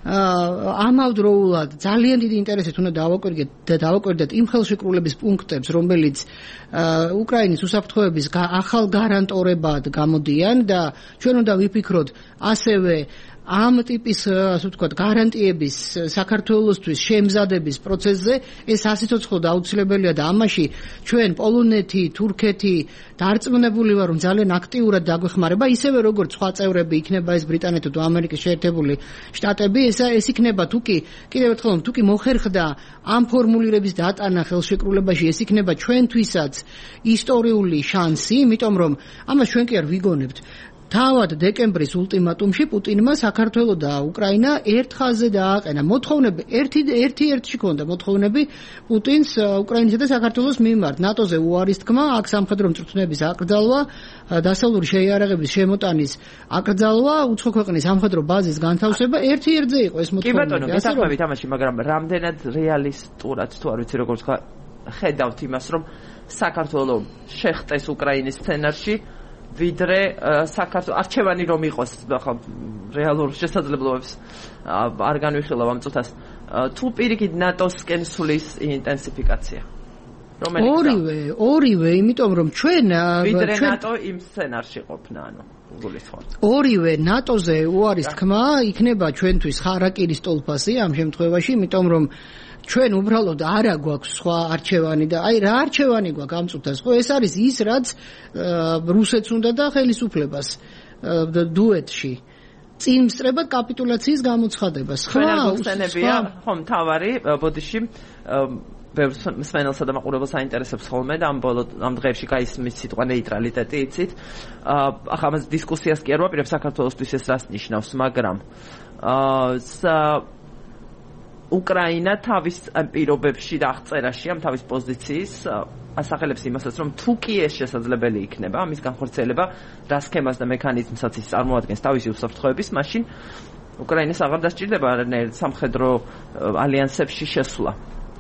C: ამავდროულად ძალიან დიდი ინტერესით უნდა დავაკვირდეთ და დავაკვირდეთ იმ ხელშეკრულების პუნქტებს, რომელიც უკრაინის უსაფრთხოების ახალ გარანტორებად გამოდიან და ჩვენ უნდა ვიფიქროთ ასევე ამ ტიპის, ასე ვთქვათ, გარანტიების საქართველოსთვის შემზადების პროცესზე. ეს სასიცოცხლოდ აუცილებელია და ამაში ჩვენ პოლონეთი, თურქეთი დარწმუნებული ვარ, რომ ძალიან აქტიურად დაგვეხმარება, ისევე როგორც სხვა წევრები, იქნება ეს ბრიტანეთი თუ ამერიკის შეერთებული შტატები, ეს ეს იქნება თუ კი კიდევ ერთხელ თუ კი მოხერხდა ამ ფორმულირების დატანა ხელშეკრულებაში, ეს იქნება ჩვენთვისაც ისტორიული შანსი, იმიტომ რომ ამას ჩვენ კი არ ვიგონებთ. თავად დეკემბრის ულტიმატუმში პუტინმა საქართველო და უკრაინა ერთ ხაზზე დააყენა მოთხოვნები, ერთი ერთი ერთში ქონდა მოთხოვნები პუტინს უკრაინისა და საქართველოს მიმართ. ნატოზე უარის თქმა, აქ სამხედრო მწვრთნების აკრძალვა, დასავლური შეიარაღების შემოტანის აკრძალვა, უცხო ქვეყნის სამხედრო ბაზის განთავსება ერთი ერთზე იყო ეს მოთხოვნები.
A: კი ბატონო, გესახვევით ამაში, მაგრამ რამდენად რეალისტურად თუ არ ვიცი როგორ ხედავთ იმას, რომ საქართველო შეხტეს უკრაინის სცენარში ვიდრე საქართველოს არჩევანი რომ იყოს, ხო, რეალურ შესაძლებლობებს არ განვიხილავ ამ წუთას. თუ პირიქით ნატოსკენ სulis ინტენსიფიკაცია. რომელიც
C: ორივე, ორივე, იმიტომ რომ ჩვენ
A: ვიდრე ნატო იმ სცენარში ყოფნა, ანუ გულისხმობთ.
C: ორივე ნატოზე უარის თქმა იქნება ჩვენთვის ხარაკირის ტოლფასი ამ შემთხვევაში, იმიტომ რომ ჩვენ უბრალოდ არა გვაქვს სხვა არჩევანი და აი რა არჩევანი გვაქვს ამ წუთას. ხო, ეს არის ის, რაც რუსეთს უნდა და ხელისუფლებას დუეტში. წინ სწრება კაპიტულაციის გამოცხადებას.
A: ხმა უსწენებია, ხო, მთავარი ბოდიში ბევრ მსმენელსა და მაყურებელს აინტერესებს ხოლმე და ამ ბოლო ამ დღეებში გაისმის სიტყვა ნეიტრალიტეტი, იცით? ახლა ამას დისკუსიას კი არ ვაპირებ საქართველოსთვის ეს რას ნიშნავს, მაგრამ აა უკრაინა თავის პირობებში და აღწერაში ამ თავის პოზიციის ასახელებს იმასაც, რომ თუ კი ეს შესაძლებელი იქნება, ამის განხორციელება რა სქემას და მექანიზმსაც ის წარმოადგენს თავისი უსაფრთხოების, მაშინ უკრაინას აღარ დასჭირდება არანაირ სამხედრო ალიანსებში შესვლა.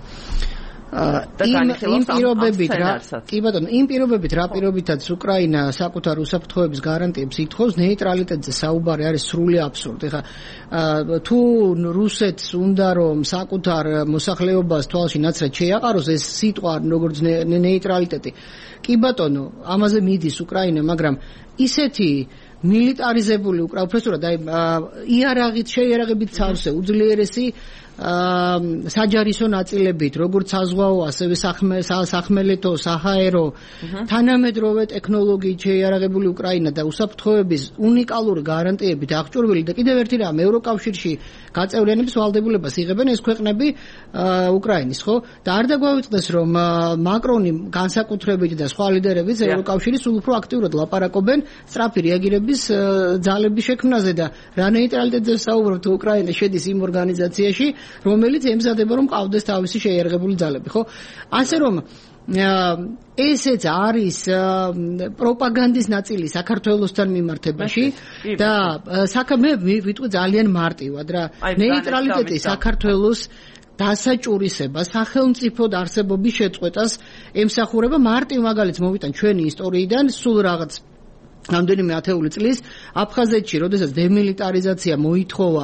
C: იმ იმ პირობებით რა კი ბატონო იმ პირობებით რა პირობითაც უკრაინა საკუთარ უსაფრთხოების გარანტიებს ითხოვს, ნეიტრალიტეტზე საუბარი არის სრული აბსურდი. ხა თუ რუსეთს უნდა რომ საკუთარ მოსახლეობას თვალში ნაცრად შეაყაროს ეს სიტყვა როგორც ნეიტრალიტეტი, კი ბატონო ამაზე მიდის უკრაინა, მაგრამ ისეთი მილიტარიზებული უკრაინასურად აი იარაღით შეიარაღებით ცავსე უძლიერესი საჯარისო ნაწილებით, როგორც საზღვაო, ასევე სახმელეთო, საჰაერო, თანამედროვე ტექნოლოგიით შეიარაღებული უკრაინა და უსაფრთხოების უნიკალური გარანტიებით აღჭურვილი და კიდევ ერთი რამ, ევროკავშირში გაწევრიანების ვალდებულებას იღებენ ეს ქვეყნები უკრაინის, ხო? და არ დაგვავიწყდეს, რომ მაკრონი განსაკუთრებით და სხვა ლიდერებიც ევროკავშირის სულ უფრო აქტიურად ლაპარაკობენ სწრაფი რეაგირების ძალების შექმნაზე და რა ნეიტრალიტეტზე საუბრობთ, უკრაინა შედის იმ ორგანიზაციაში, რომელიც ემზადება რომ ყავდეს თავისი შეიარაღებული ძალები, ხო? ასე რომ ესეც არის პროპაგანდის ნაწილი საქართველოსთან მიმართებაში და საქმე ვიტყვი ძალიან მარტივად რა. ნეიტრალიტეტი საქართველოს დასაჭურისება, სახელმწიფოდ არსებობის შეწყვეტას ემსახურება. მარტივ მაგალითს მოვიტან ჩვენი ისტორიიდან, სულ რაღაც რამდენიმე ათეული წლის აფხაზეთში, როდესაც დემილიტარიზაცია მოითხოვა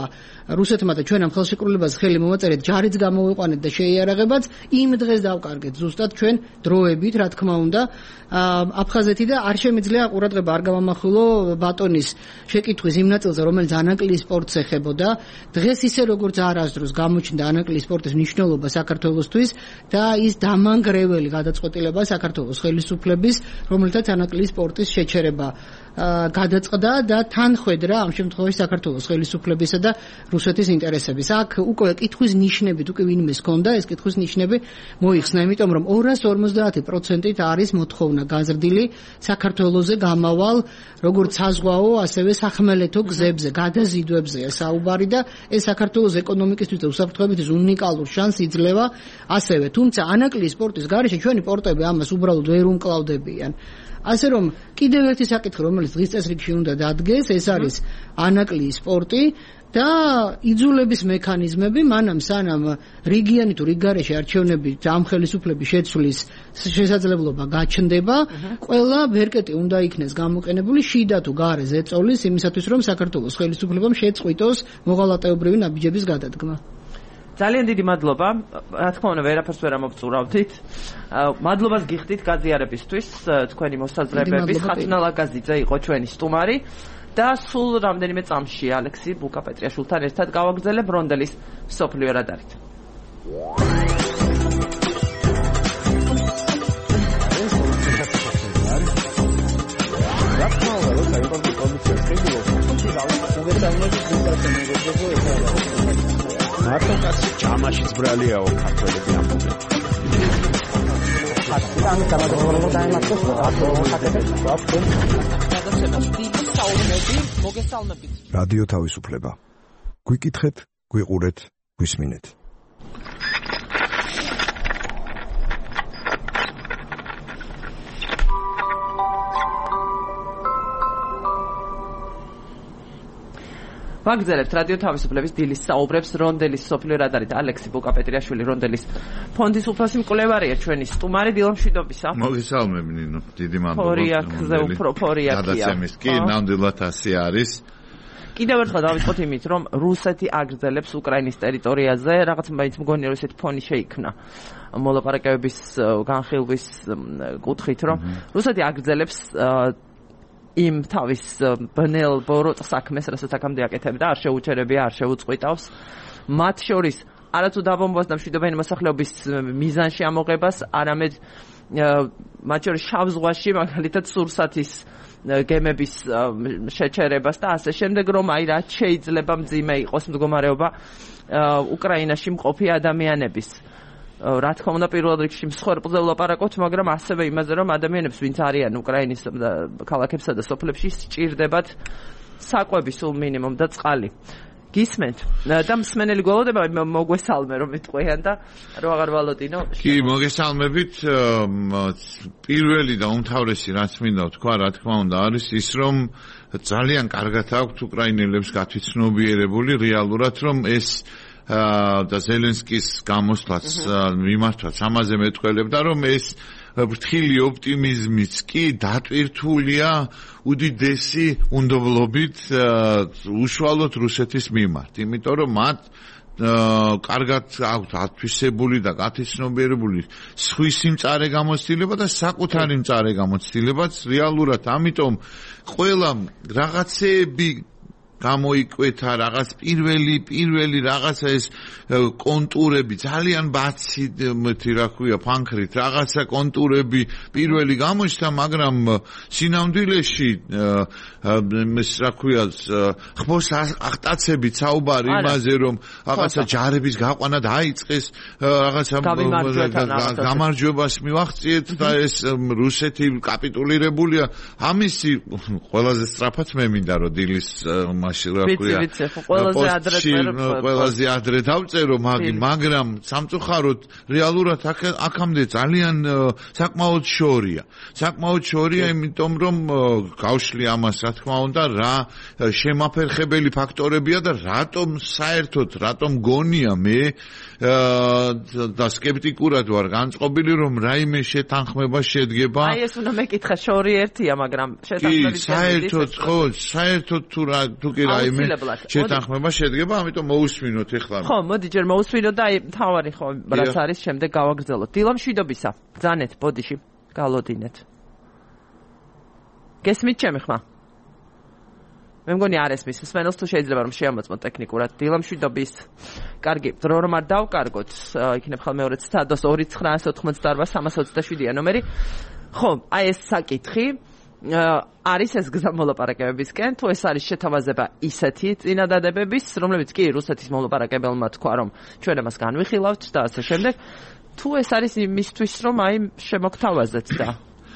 C: რუსეთმა და ჩვენამ ხელშეკრულებას ხელი მოვაწერეთ, ჯარიც გამოვიყვანეთ და შეიარაღებაც იმ დღეს დავკარგეთ ზუსტად ჩვენ დროებით, რა თქმა უნდა, აფხაზეთი და არ შემიძლია ყურადღება არ გამამახვილო ბატონის შეკითხვის იმ ნაწილზე, რომელიც ანაკლიის სპორტს ეხებოდა. დღეს ისე როგორც არასდროს გამოჩნდა ანაკლიის სპორტის მნიშვნელობა საქართველოსთვის და ის დამანგრეველი გადაწყვეტილება საქართველოს ხელისუფლების, რომელთაც ანაკლიის სპორტის შეჩერება გადაწყდა და თან ხვედრა ამ შემთხვევაში საქართველოს ხელისუფლებისა და რუსეთის ინტერესების. აქ უკვე კითხვის ნიშნებით უკვე ვინმეს ჰქონდა ეს კითხვის ნიშნები მოიხსნა, იმიტომ რომ ორას ორმოცდაათი პროცენტით არის მოთხოვნა გაზრდილი საქართველოზე გამავალ როგორც საზღვაო, ასევე სახმელეთო გზებზე, გადაზიდვებზეა საუბარი და ეს საქართველოს ეკონომიკისთვის და უსაფრთხოებისთვის უნიკალურ შანსს იძლევა ასევე. თუმცა ანაკლიის სპორტის გარეშე ჩვენი პორტები ამას უბრალოდ ვერ უმკლავდებიან. ასე რომ კიდევ ერთი საკითხი, რომელიც დღის წესრიგში უნდა დადგეს, ეს არის ანაკლიის სპორტი და იძულების მექანიზმები, მანამ სანამ რეგიონი თუ რიგგარეშე არჩევნებით ამ ხელისუფლების შეცვლის შესაძლებლობა გაჩნდება, ყველა ვერკეტი უნდა იქნეს გამოყენებული შიდა თუ გარე ზეწოლის იმისათვის, რომ საქართველოს ხელისუფლებამ შეწყვიტოს მოღალატეობრივი ნაბიჯების გადადგმა.
A: ძალიან დიდი მადლობა. რა თქმა უნდა, ვერაფერს ვერ ამოვწურავდით. მადლობას გიხდით გაზიარებისთვის, თქვენი მოსაზრებების. ხათუნა ლაგაზიძე იყო ჩვენი სტუმარი და სულ რამდენიმე წამში ალექსი ბუკა-პეტრიაშვილთან ერთად გავაგრძელებ რონდელის მსოფლიო რადარით.
E: მარტო კაცი ჯამაშიც ბრალიაო ქართველები ამბობენ.
F: ამით გამოდროულობა დაემართოს
E: რადიო თავისუფლება. გვიკითხეთ, გვიყურეთ, გვისმინეთ.
A: ვაგრძელებთ რადიო თავისუფლების დილის საუბრებს რონდელის სოფლიო რადარით. ალექსი ბუკა-პეტრიაშვილი რონდელის ფონდის უფროსი მკვლევარია ჩვენი სტუმარი. დილა მშვიდობისა.
G: მოგესალმები ნინო, დიდი მადლობა.
A: ფორიაკზე უფრო ფორიაკია.
G: გადაცემის კი ნამდვილად ასე არის.
A: კიდევ ერთხელ დავიწყოთ იმით, რომ რუსეთი აგრძელებს უკრაინის ტერიტორიაზე, რაღაც მაინც მგონია რომ ესეთი ფონი შეიქმნა მოლაპარაკებების განხილვის კუთხით, რომ რუსეთი აგრძელებს იმ თავის ბნელ ბოროტ საქმეს, რასაც აქამდე აკეთებდა, არ შეუჩერებია, არ შეუწყვიტავს. მათ შორის არათუ დაბომბვას და მშვიდობიანი მოსახლეობის მიზანში ამოღებას, არამედ მათ შორის შავ ზღვაში, მაგალითად სურსათის გემების შეჩერებას და ასე შემდეგ, რომ აი რაც შეიძლება მძიმე იყოს მდგომარეობა უკრაინაში მყოფი ადამიანების. რა თქმა უნდა, პირველ რიგში მსხვერპლზე ვლაპარაკობთ, მაგრამ ასევე იმაზე, რომ ადამიანებს, ვინც არიან უკრაინის ქალაქებსა და სოფლებში, სჭირდებათ საკვები სულ მინიმუმ და წყალი. გისმენთ და მსმენელი გველოდება მოგვესალმე რომ იტყვიან და რო აღარ ვალოდინო.
G: კი, მოგესალმებით. პირველი და უმთავრესი რაც მინდა ვთქვა, რა თქმა უნდა, არის ის, რომ ძალიან კარგად აქვთ უკრაინელებს გათვითცნობიერებული რეალურად, რომ ეს და ზელენსკის გამოსვლას მიმართვაც ამაზე მეტყველებდა, რომ ეს ფრთხილი ოპტიმიზმიც კი დატვირთულია უდიდესი უნდობლობით უშუალოდ რუსეთის მიმართ, იმიტომ რომ მათ კარგად აქვთ ათვისებული და გათვითცნობიერებული სხვისი მწარე გამოცდილება და საკუთარი მწარე გამოცდილებაც რეალურად, ამიტომ ყველა რაღაცეები გამოიკვეთა, რაღაც პირველი პირველი რაღაცა ეს კონტურები ძალიან ბაცი რა ქვია ფანქრით რაღაცა კონტურები პირველი გამოჩნდა, მაგრამ სინამდვილეში ეს რა ქვია ხმოს აღტაცებით საუბარი იმაზე, რომ რაღაცა ჯარების გაყვანა დაიწყეს, რაღაცა გამარჯვებას მივაღწიეთ და ეს რუსეთი კაპიტულირებულია. ამისი ყველაზე სწრაფად მე მინდა რომ დილის ყველაზე ადრე დავწერო, მაგრამ სამწუხაროდ რეალურად აქამდე ძალიან საკმაოდ შორია. საკმაოდ შორია, იმიტომ რომ გავშლი ამას, რა თქმა უნდა, რა შემაფერხებელი ფაქტორებია და რატომ საერთოდ, რატომ გონია მე და სკეპტიკურად ვარ განწყობილი, რომ რაიმე შეთანხმება შედგება.
A: აი ეს უნდა მეკითხა, შორი ერთია, მაგრამ
G: შესაძლებელი. კი, საერთოდ, ხო, საერთოდ თუ რა თუ კი რაიმე
A: აუცილებლად.
G: შეთანხმება შედგება, ამიტომ მოусმინოთ ეხლა.
A: ხო, მოდი ჯერ მოусმინოთ და აი თავარი ხო რაც არის შემდეგ გავაგრძელოთ. დილა მშვიდობისა. ბრძანეთ ბოდიში, გალოდინეთ. გესმით ჩემი ხმა? მე მგონი არ ესმის, მსმენელს თუ შეიძლება რომ შეამოწმოთ ტექნიკურად. დილა მშვიდობის. კარგი, დრო რომ არ დავკარგოთ, იქნებ ხალ მეორე ცდადოს ორი ცხრაას ოთხმოცდაარბა სამას ოცდაშვიდია ნომერი. ხო, აი ეს საკითხი არის ეს გზა მოლაპარაკებებისკენ, თუ ეს არის შეთავაზება ისეთი წინადადებების, რომლებიც კი რუსეთის მოლაპარაკებელმა თქვა, რომ ჩვენ ამას განვიხილავთ და ასე შემდეგ, თუ ეს არის იმისთვის, რომ აი შემოგთავაზეთ და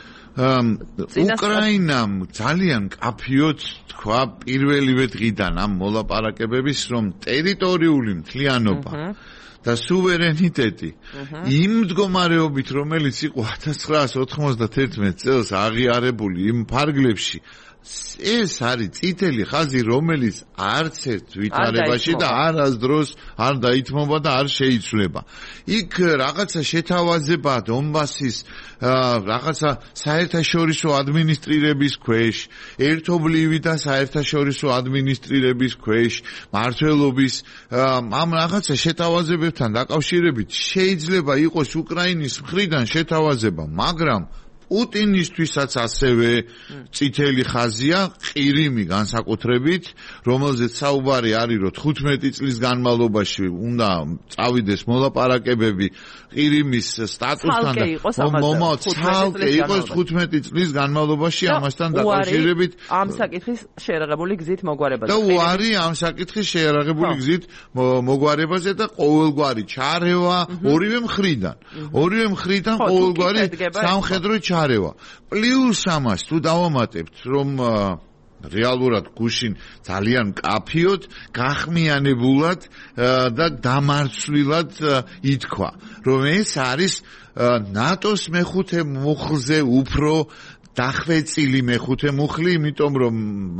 G: უკრაინამ ძალიან კაფიოდ თქვა პირველივე დღიდან ამ მოლაპარაკებების, რომ ტერიტორიული მთლიანობა და სუვერენიტეტი იმ მდგომარეობით, რომელიც იყო ათას ცხრაას ოთხმოცდათერთმეტ წელს აღიარებული იმ ფარგლებში, ეს არის წითელი ხაზი, რომელიც არც ერთ ვითარებაში და არასდროს არ დაითმობა და არ შეიცვლება. იქ რაღაცა შეთავაზება დონბასის რაღაცა საერთაშორისო ადმინისტრირების ქვეშ, ერთობლივი და საერთაშორისო ადმინისტრირების ქვეშ, მმართველობის ამ რაღაცა შეთავაზებებთან დაკავშირებით შეიძლება იყოს უკრაინის მხრიდან შეთავაზება, მაგრამ პუტინისთვისაც ასევე წითელი ხაზია ყირიმი განსაკუთრებით, რომელზეც საუბარი არის, რომ თხუთმეტი წლის განმავლობაში უნდა წავიდეს მოლაპარაკებები ყირიმის სტატუსთან და მომავალ ცალკე იყოს თხუთმეტი წლის განმავლობაში ამასთან დაკავშირებით
A: ამ საკითხის შეერაღებული გზით მოგვარებაზე.
G: და უარი ამ საკითხის შეერაღებული გზით მოგვარებაზე და ყოველგვარი ჩარევა ორივე მხრიდან. ორივე მხრიდან ყოველგვარი სამხედრო ჩარევა. პლუს ამას თუ დავამატებთ, რომ რეალურად გუშინ ძალიან კაფიოდ, გახმიანებულად და დამარცვლილად ითქვა, რომ ეს არის ნატოს მეხუთე მუხლზე უფრო დახვეწილი მეხუთე მუხლი, იმიტომ რომ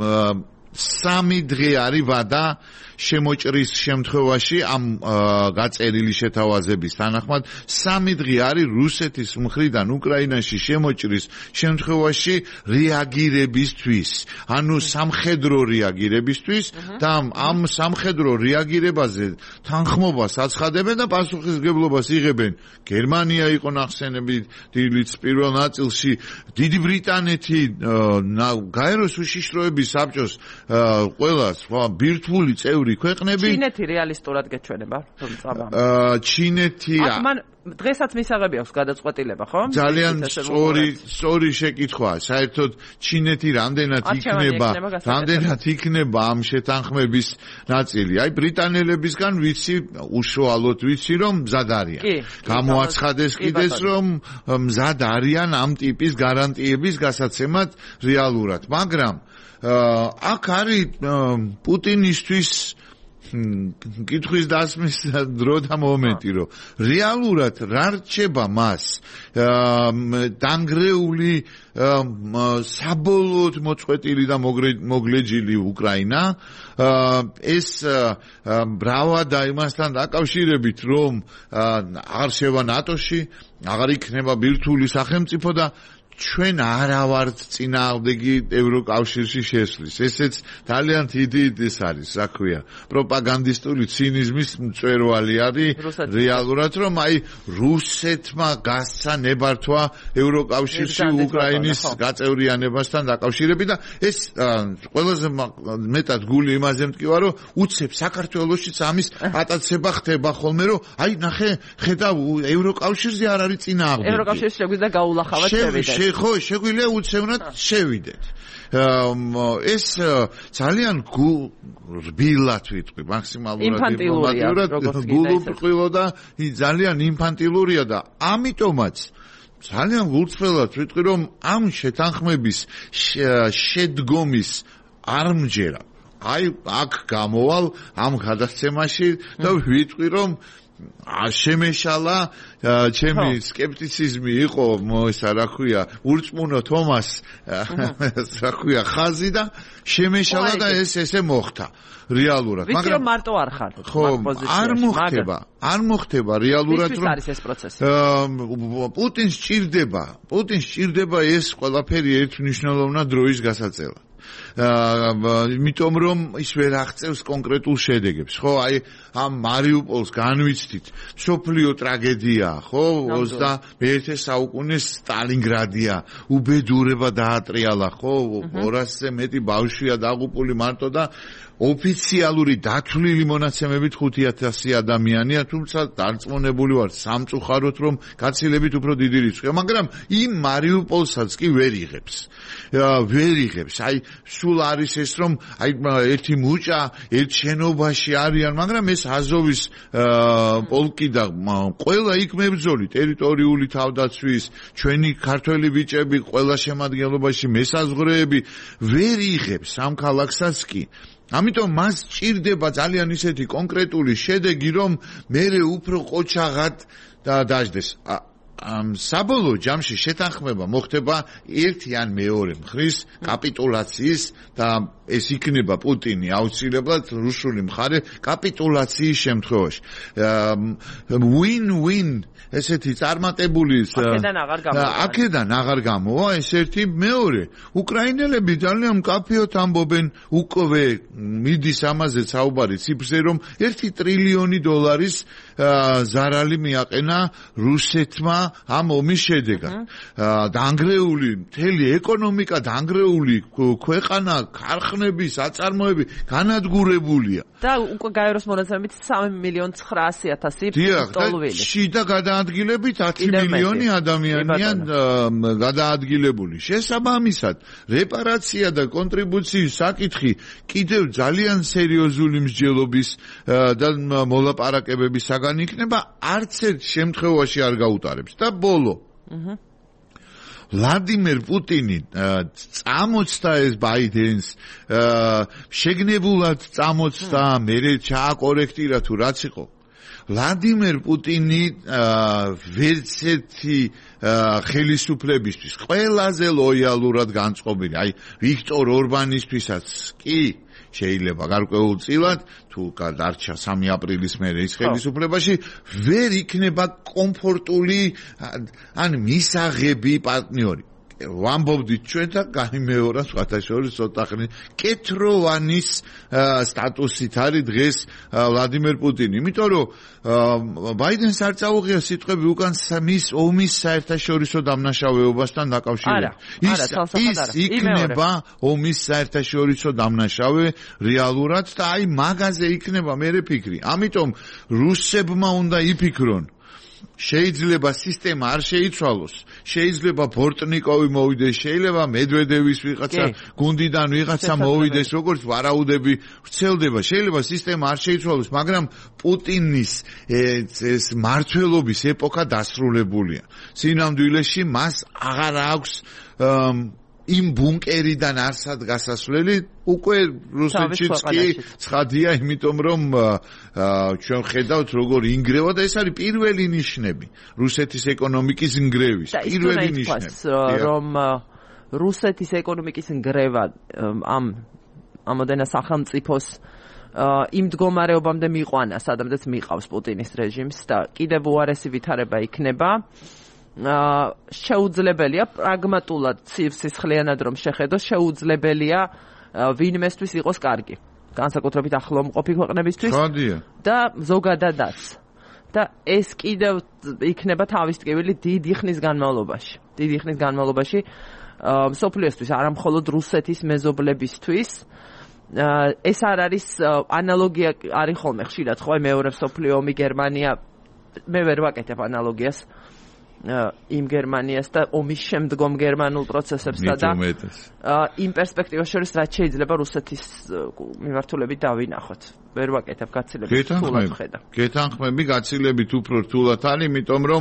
G: სამი დღე არის ვადა შემოჭრის შემთხვევაში ამ გაწერილი შეთავაზების თანახმად სამი დღე არის რუსეთის მხრიდან უკრაინაში შემოჭრის შემთხვევაში რეაგირებისთვის, ანუ სამხედრო რეაგირებისთვის და ამ სამხედრო რეაგირებაზე თანხმობას აცხადებენ და პასუხისმგებლობას იღებენ. გერმანია იყო ნახსენებით პირველ ნაწილში, დიდი ბრიტანეთი, გაეროს უშიშროების საბჭოს ყველა სხვა ბირთვული წევრი ქვეყნები.
A: ჩინეთი რეალისტურად გეჩვენება, რომ წაბამ.
G: ჩინეთი
A: მან დღესაც მისაღები აქვს გადაწყვეტილება, ხო?
G: ძალიან სწორი, სწორი შეკითხვაა. საერთოდ ჩინეთი რამდენად იქნება, რამდენად იქნება ამ შეთანხმების ნაწილი. აი ბრიტანელებისგან ვიცი, უშუალოდ ვიცი, რომ მზად არიან. გამოაცხადეს კიდეც, რომ მზად არიან ამ ტიპის გარანტიების გასაცემად რეალურად, მაგრამ აქ არის პუტინისთვის კითხვის დასმის დრო და მომენტი, რომ რეალურად რა რჩება მას დანგრეული საბოლოოდ მოწყვეტილი და მოგლეჯილი უკრაინა, ეს ბრავადა იმასთან დაკავშირებით, რომ აღარ შევა ნატოში, აღარ იქნება ბირთვული სახელმწიფო და ჩვენ არა ვართ წინააღმდეგი ევროკავშირში შესვლის. ესეც ძალიან დიდი ის არის, რა ქვია, პროპაგანდისტული ცინიზმის მწვერვალი არის რეალურად, რომ აი რუსეთმა გასცა ნებართვა ევროკავშირში უკრაინის გაწევრიანებასთან დაკავშირებით და ეს ყველაზე მეტად გული იმაზე მტკივა, რომ უცებ საქართველოშიც ამის ატაცება ხდება ხოლმე, რომ აი ნახე, ხედავ ევროკავშირზე არ არის წინააღმდეგი.
A: ევროკავშირში შეგვიძლია გაულახავად შევიდეთ.
G: ხო, შეგვიძლია უცევნად შევიდეთ. ეს ძალიან რბილად ვიტყვი, მაქსიმალურად გულუბრყვილო და ძალიან ინფანტილურია და ამიტომაც ძალიან გულწრფელად ვიტყვი, რომ ამ შეთანხმების შედგომის არ მჯერა. აი, აქ გამოვალ ამ გადაცემაში და ვიტყვი, რომ შემეშალა ჩემი სკეპტიციზმი იყო ისა რა ქვია ურწმუნო თომას რა ქვია ხაზი და შემეშალა და ეს ესე მოხდა რეალურად,
A: მაგრამ მარტო არ ხარ
G: ამ პოზიციაში. არ მოხდება, არ მოხდება რეალურად,
A: რომ არის ეს პროცესი.
G: პუტინს სჭირდება, პუტინს სჭირდება ეს ყველაფერი ერთმნიშვნელოვნად დროის გასაწევად. იმიტომ რომ ის ვერ აღწევს კონკრეტულ შედეგებს, ხო? აი ამ მარიუპოლს განვიცდით, სოფლიო ტრაგედიაა, ხო? ოცდამეერთე საუკუნის სტალინგრადია, უბედურება დაატრიალა, ხო? ორასზე მეტი ბავშვია დაღუპული მარტო და ოფიციალური დათვლილი მონაცემებით ხუთი ათასი ადამიანია, თუმცა დარწმუნებული ვარ სამწუხაროდ რომ გაცილებით უფრო დიდი რიცხვია, მაგრამ იმ მარიუპოლსაც კი ვერ იღებს. ვერ იღებს. აი სულ არის ეს რომ აი ერთი მუჭა ერთ შენობაში არიან, მაგრამ ეს აზოვის პოლკი და ყველა იქ მებრძოლი ტერიტორიული თავდაცვის, ჩვენი ქართველი ბიჭები, ყველა შემადგენლობაში მესაზღვრეები ვერ იღებს ამ ქალაქსაც კი. ამიტომ მას ჭირდება ძალიან ისეთი კონკრეტული შედეგი, რომ მერე უფრო ყოჩაღად დაждდეს. საბოლოო ჯამში შეთანხმება მოხდება ერთი ან მეორე მხრის კაპიტულაციის და ეს იქნება პუტინი აუცილებლად რუსული მხარე კაპიტულაციის შემთხვევაში. win-win ესეთი წარმატებული აქედან აღარ გამოვა ეს ერთი. მეორე, უკრაინელები ძალიან მკაფიოდ ამბობენ, უკვე მიდის ამაზე საუბარი ციფრზე, რომ ერთი ტრილიონი დოლარის ზარალი მიაყენა რუსეთმა ამ ომის შედეგად. დანგრეული მთელი ეკონომიკა, დანგრეული ქვეყანა, ქარხნები, საწარმოები განადგურებულია.
A: და უკვე გაეროს მონაცემებით სამი მილიონი ცხრაასი ათასი ტოლვილი.
G: შიდა გადაადგილებით ათი მილიონი ადამიანია გადაადგილებული. შესაბამისად, რეპარაცია და კონტრიბუციის საკითხი კიდევ ძალიან სერიოზული მსჯელობის და მოლაპარაკებების საგანი იქნება, არც ერთ შემთხვევაში არ გაუტარებს. და ბოლო. ვლადიმერ პუტინი წამოწდა ეს ბაიდენს, შეგნებულად წამოწდა, მერე ჩააკორექტირა თუ რაც იყო. ვლადიმერ პუტინი ვერც ერთი ხელისუფლებისთვის ყველაზე ლოიალურად განწყობილი, აი ვიქტორ ორბანისთვისაც კი შეიძლება გარკვეულწილად თუ დარჩა სამი აპრილის მერე ის ხელისუფლებაში ვერ იქნება კომფორტული ან მისაღები პარტნიორი. ვამბობდით ჩვენ და გამიმეორა სხვათა შორის ცოტა ხნი კეთროვანის სტატუსით არის დღეს ვლადიმერ პუტინი. იმიტომ რომ ბაიდენს არ წაუღია სიტყვები უკან მის ომის საერთაშორისო დამნაშავეობასთან დაკავშირებით. ის იქნება ომის საერთაშორისო დამნაშავე რეალურად და აი მაგაზე იქნება მერე ფიქრი. ამიტომ რუსებმა უნდა იფიქრონ, შეიძლება სისტემა არ შეიცვალოს, შეიძლება ბორტნიკოვი მოვიდეს, შეიძლება მედვედევის ვიღაცა გუნდიდან ვიღაცა მოვიდეს, როგორც ვარაუდები ვრცელდება, შეიძლება სისტემა არ შეიცვალოს, მაგრამ პუტინის ეს მართლობის ეპოქა დასრულებულია. სინამდვილეში მას აღარ აქვს იმ ბუნკერიდან არსად გასასვლელი, უკვე რუსეთშიც კი ცხადია, იმიტომ რომ ჩვენ ხედავთ როგორ ინგრევა და ეს არის პირველი ნიშნები რუსეთის ეკონომიკის ინგრევის, პირველი ნიშნები.
A: რომ რუსეთის ეკონომიკის ინგრევა ამ ამოდენა სახელმწიფოს იმ მდგომარეობამდე მიყვანა, სადამდეც მიყავს პუტინის რეჟიმს და კიდევ უარესი ვითარება იქნება. შეუძლებელია პრაგმატულად სისხლიანად რომ შეხედოს, შეუძლებელია ვინმესთვის იყოს კარგი, განსაკუთრებით ახლომყოფი ქვეყნებისთვის და ზოგადადაც. და ეს კიდევ იქნება თავის ტკივილი დიდი ხნის განმავლობაში. დიდი ხნის განმავლობაში მსოფლიოსთვის, არა მხოლოდ რუსეთის მეზობლებისთვის. ეს არ არის ანალოგია, არის ხოლმე ხშირად ხო მეორე მსოფლიო ომი, გერმანია, მე ვერ ვაკეთებ ანალოგიას იმ გერმანიას და ომის შემდგომ გერმანულ პროცესებსა და იმ პერსპექტივას შორის რაც შეიძლება რუსეთის მიმართულებით დავინახოთ. ვერ ვაკეთებ გაცილებით რთულად ხედა.
G: გეთანხმები გაცილებით უფრო რთულად არის, იმიტომ რომ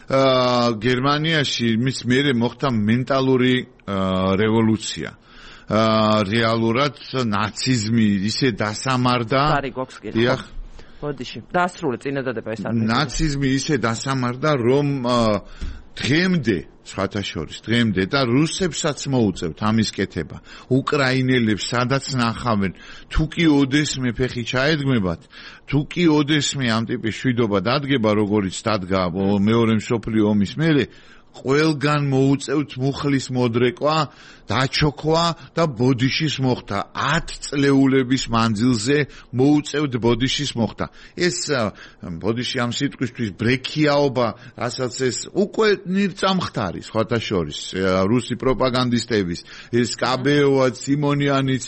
G: გერმანიაში მის მერე მოხდა მენტალური რევოლუცია. რეალურად ნაციზმი ისე დასამარდა.
A: სარი გვაქვს კიდე. მოდიში, დაასრულე წინადადება ეს არის.
G: ნაციზმი ისე დასამარდა, რომ დღემდე, სხვათა შორის, დღემდე და რუსებსაც მოუწევთ ამის კეთება. უკრაინელებს სადაც ნახავენ, თუ კი ოდესმე ფეხი ჩაედგმებათ, თუ კი ოდესმე ამ ტიპის შვიდობა დადგება, როგორიც დადგა მეორე მსოფლიო ომის მერე, ყველგან მოუწევთ მუხლის მოდრეკვა, დაჩოქვა და ბოდიშის მოხდა. ათ წლეულების მანძილზე მოუწევთ ბოდიშის მოხდა. ეს ბოდიში ამ სიტყვისთვის ბრექიაობა, რასაც ეს უკვე ნირწამხთ არის, სხვათა შორის, რუსი პროპაგანდისტების, ეს კაბეოვაც, სიმონიანიც,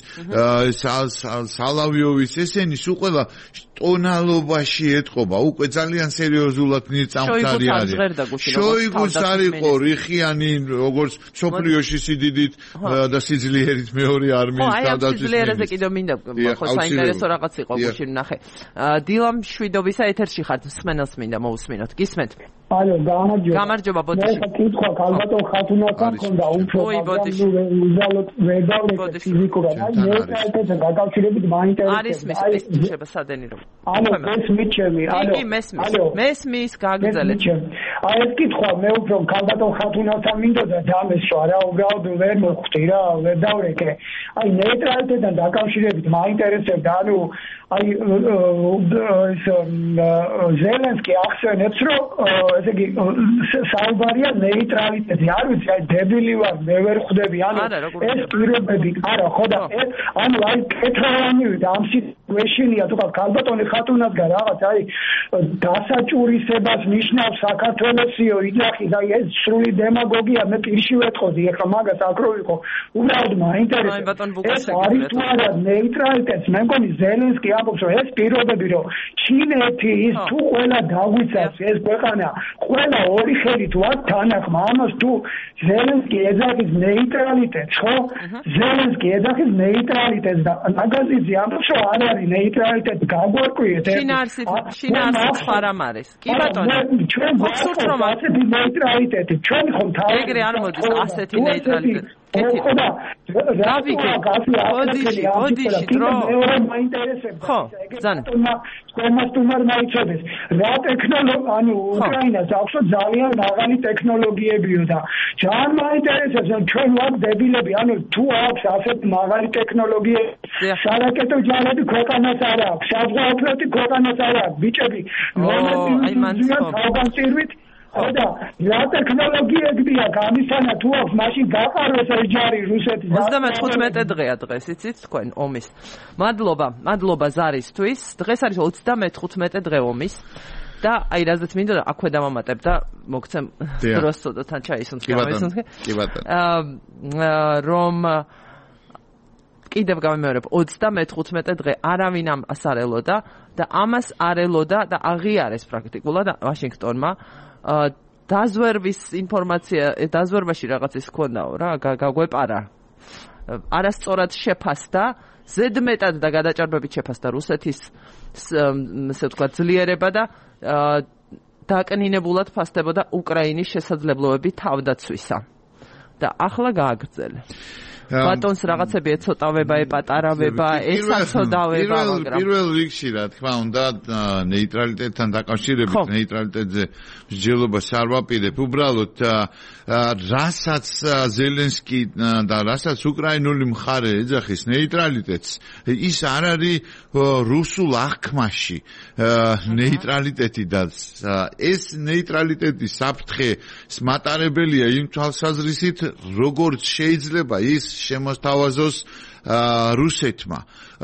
G: სალავიოვის, ესენი სულ ყველა ტონალობაში ეტყობა, უკვე ძალიან სერიოზულად ნირწამხტარი არის. შოიგუც არ იყო რიხიანი, როგორც სოფლიოში სიდიდით და სიძლიერით მეორე არმიის
A: თავდაცვის. ხო, აი ამ სიძლიერეზე კიდევ მინდა, ხო, საინტერესო რაღაც იყო გუშინ ნახე. დილამ შვიდობისა ეთერში ხართ, მსმენელს მინდა მოусმინოთ. გისმენთ?
H: ალო, გამარჯობა.
A: გამარჯობა, ბოდიში.
H: მე კითხვა ქალბატონ ხათუნასთან ქონდა უფრო უზალოდ ვედავლეთ ფიზიკურად. აი მე საერთოდ დაკავშირებით მაინტერესებს.
A: არის მის შეიძლება სადენი რომ.
H: ალო, მესმის ჩემი, ალო.
A: კი, მესმის. მესმის გაგრძელეთ.
H: აი ეს კითხვა მე უფრო ქალბატონ ხათუნასთან მინდოდა დამესვა რა, უბრალოდ ვერ მოხვდი რა, ვერ დავრეკე. აი ნეიტრალიტეტთან დაკავშირებით მაინტერესებდა, ანუ აი ეს ზელენსკი ახსენებს რომ ესე იგი საუბარია ნეიტრალიტეტი. არ ვიცი, აი დებილი ვარ, მე ვერ ხვდები, ანუ ეს პირობები, არა, ხო და ანუ აი კეთრალანივით ამ სიტუაციაშია თუ ქალბატონი ხათუნასგან რაღაც აი დასაჭურისებას ნიშნავს საქართველოსიო იძახის, აი ეს სრული დემაგოგია, მე პირში ვეთყოდი, ეხლა მაგას აკრო ვიყო, უბრალოდ მაინტერესებს. ეს არის თუ არა ნეიტრალიტეტს, მე მგონი ზელენსკი ამბობს, რომ ეს პირობები, რომ ჩინეთი ის თუ ყველა დაგვიცავს ეს ქვეყანა, ყველა ორი ხელი თუ აქ თანახმა, ამას თუ ზელენსკი ეძახის ნეიტრალიტეტს, ხო? ზელენსკი ეძახის ნეიტრალიტეტს და ნაგაზიძე ამბობს, რომ არ არის ნეიტრალიტეტი, გაგვარკვიეთ.
A: შინაარსიც ხარამ არის. კი ბატონო,
H: ჩვენ გვაქვს ასეთი ნეიტრალიტეტი, ჩვენ ხომ თავი
A: ეგრე არ მოდის ასეთი ნეიტრალიტეტი. კეთილი. დავიგე. ბოდიში, ბოდიში, დრო.
H: მეორე მაინტერესებს.
A: ხო, ძალიან.
H: თქვენმაც თუმარ მაიცოდეს. რა ტექნოლოგია, ანუ უკრაინას აქვს ძალიან მაღალი ტექნოლოგიებიო და ძალიან მაინტერესებს, რომ ჩვენ ვარ დებილები, ანუ თუ აქვს ასეთ მაღალი ტექნოლოგიები, სარაკეტო ჯარები ქვეყანას არ აქვს, საზღვაო ქვეყანას არ აქვს, ბიჭები.
A: აი მან
H: საუბანწირვით ხოდა რა ტექნოლოგიებია გამისანა თუ აქვს მაშინ გაყაროს ეს ჯარი რუსეთის
A: ოცდამეთხუთმეტე დღეა დღეს იცით თქვენ ომის. მადლობა, მადლობა ზარისთვის. დღეს არის ოცდამეთხუთმეტე დღე ომის და აი რაზეც მინდა აქვე დავამატებ და მოგცემ დროს ცოტა თან ჩაისუნთქე.
G: კი ბატონო.
A: რომ კიდევ გამიმეორებ ოცდამეთხუთმეტე დღე არავინ ამას არ ელოდა და ამას არ ელოდა და აღიარეს პრაქტიკულად ვაშინგტონმა დაზვერვის ინფორმაცია, დაზვერვაში რაღაც ის ქონდაო რა, გაგვეპარა. არასწორად შეფასდა, ზედმეტად და გადაჭარბებით შეფასდა რუსეთის ესე ვთქვათ ძლიერება და დაკნინებულად ფასდებოდა უკრაინის შესაძლებლობები თავდაცვისა. და ახლა გააგრძელე. ბატონს რაღაცები ეცოტავება, epataraveba, ესაცოდავება,
G: მაგრამ პირველ რიგში რა თქმა უნდა ნეიტრალიტეტთან დაკავშირებით ნეიტრალიტეტზე მსჯელობას არ ვაპირებ. უბრალოდ რასაც ზელენსკი და რასაც უკრაინული მხარე ეძახის ნეიტრალიტეტს, ის არ არის რუსულ აღქმაში ნეიტრალიტეტი და ეს ნეიტრალიტეტი საფრთხე მატარებელია იმ თვალსაზრისით, როგორც შეიძლება ის შემოსთავაზოს რუსეთმა.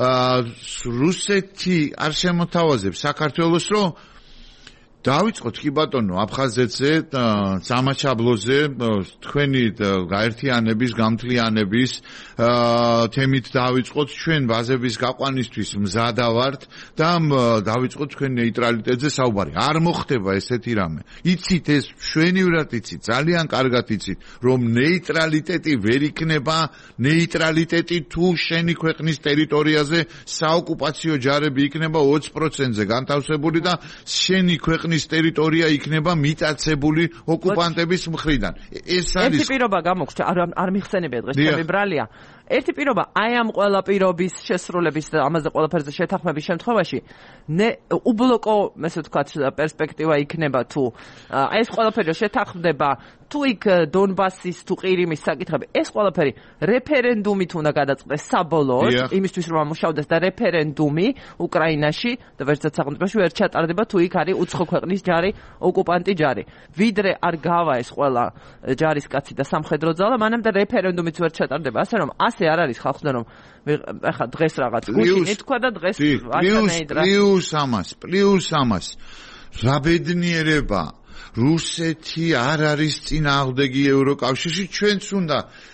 G: რუსეთი არ შემოთავაზებს საქართველოს, რომ დავიწყოთ კი ბატონო აფხაზეთზე, სამაჩაბლოზე თქვენი გაერთიანების, გამთლიანების თემით დავიწყოთ ჩვენ ბაზების გაყვანისთვის მზადა ვართ და დავიწყოთ თქვენ ნეიტრალიტეტზე საუბარი. არ მოხდება ესეთი რამე. იცით ეს მშვენივრად იცით, ძალიან კარგად იცით, რომ ნეიტრალიტეტი ვერ იქნება ნეიტრალიტეტი თუ შენი ქვეყნის ტერიტორიაზე საოკუპაციო ჯარები იქნება ოცი პროცენტზე განთავსებული და შენი ქვეყნის ნის ტერიტორია იქნება მიტაცებული ოკუპანტების მხრიდან. ეს არის
A: ერთი პირობა გამოგჩა, არ არ მიხსენებია დღეს ჩემი ბრალია. ერთი პირობა აი ამ ყველა პირობის შესრულების და ამაზე ყველაფერზე შეთანხმების შემთხვევაში უბლოკო, ესე ვთქვათ, პერსპექტივა იქნება თუ აი ეს ყველაფერი შეთანხმდება თუ იქ დონბასის თუ ყირიმის საკითხები, ეს ყველაფერი რეფერენდუმით უნდა გადაწყდეს საბოლოოდ, იმისთვის რომ ამუშავდეს და რეფერენდუმი უკრაინაში და ვერცად სახელმწიფოში ვერ ჩატარდება თუ იქ არის უცხო ქვეყნის ჯარი, ოკუპანტი ჯარი. ვიდრე არ გავა ეს ყველა ჯარისკაცი და სამხედრო ძალა, მანამდე რეფერენდუმით ვერ ჩატარდება. ასე რომ ასე არ არის ხალხთან რომ ახლა დღეს რაღაც გუშინი თქვა და დღეს
G: ასანაირად. პლუს ამას, პლუს ამას. რა ბედნიერება რუსეთი არ არის წინააღმდეგი ევროკავშირში, ჩვენც უნდა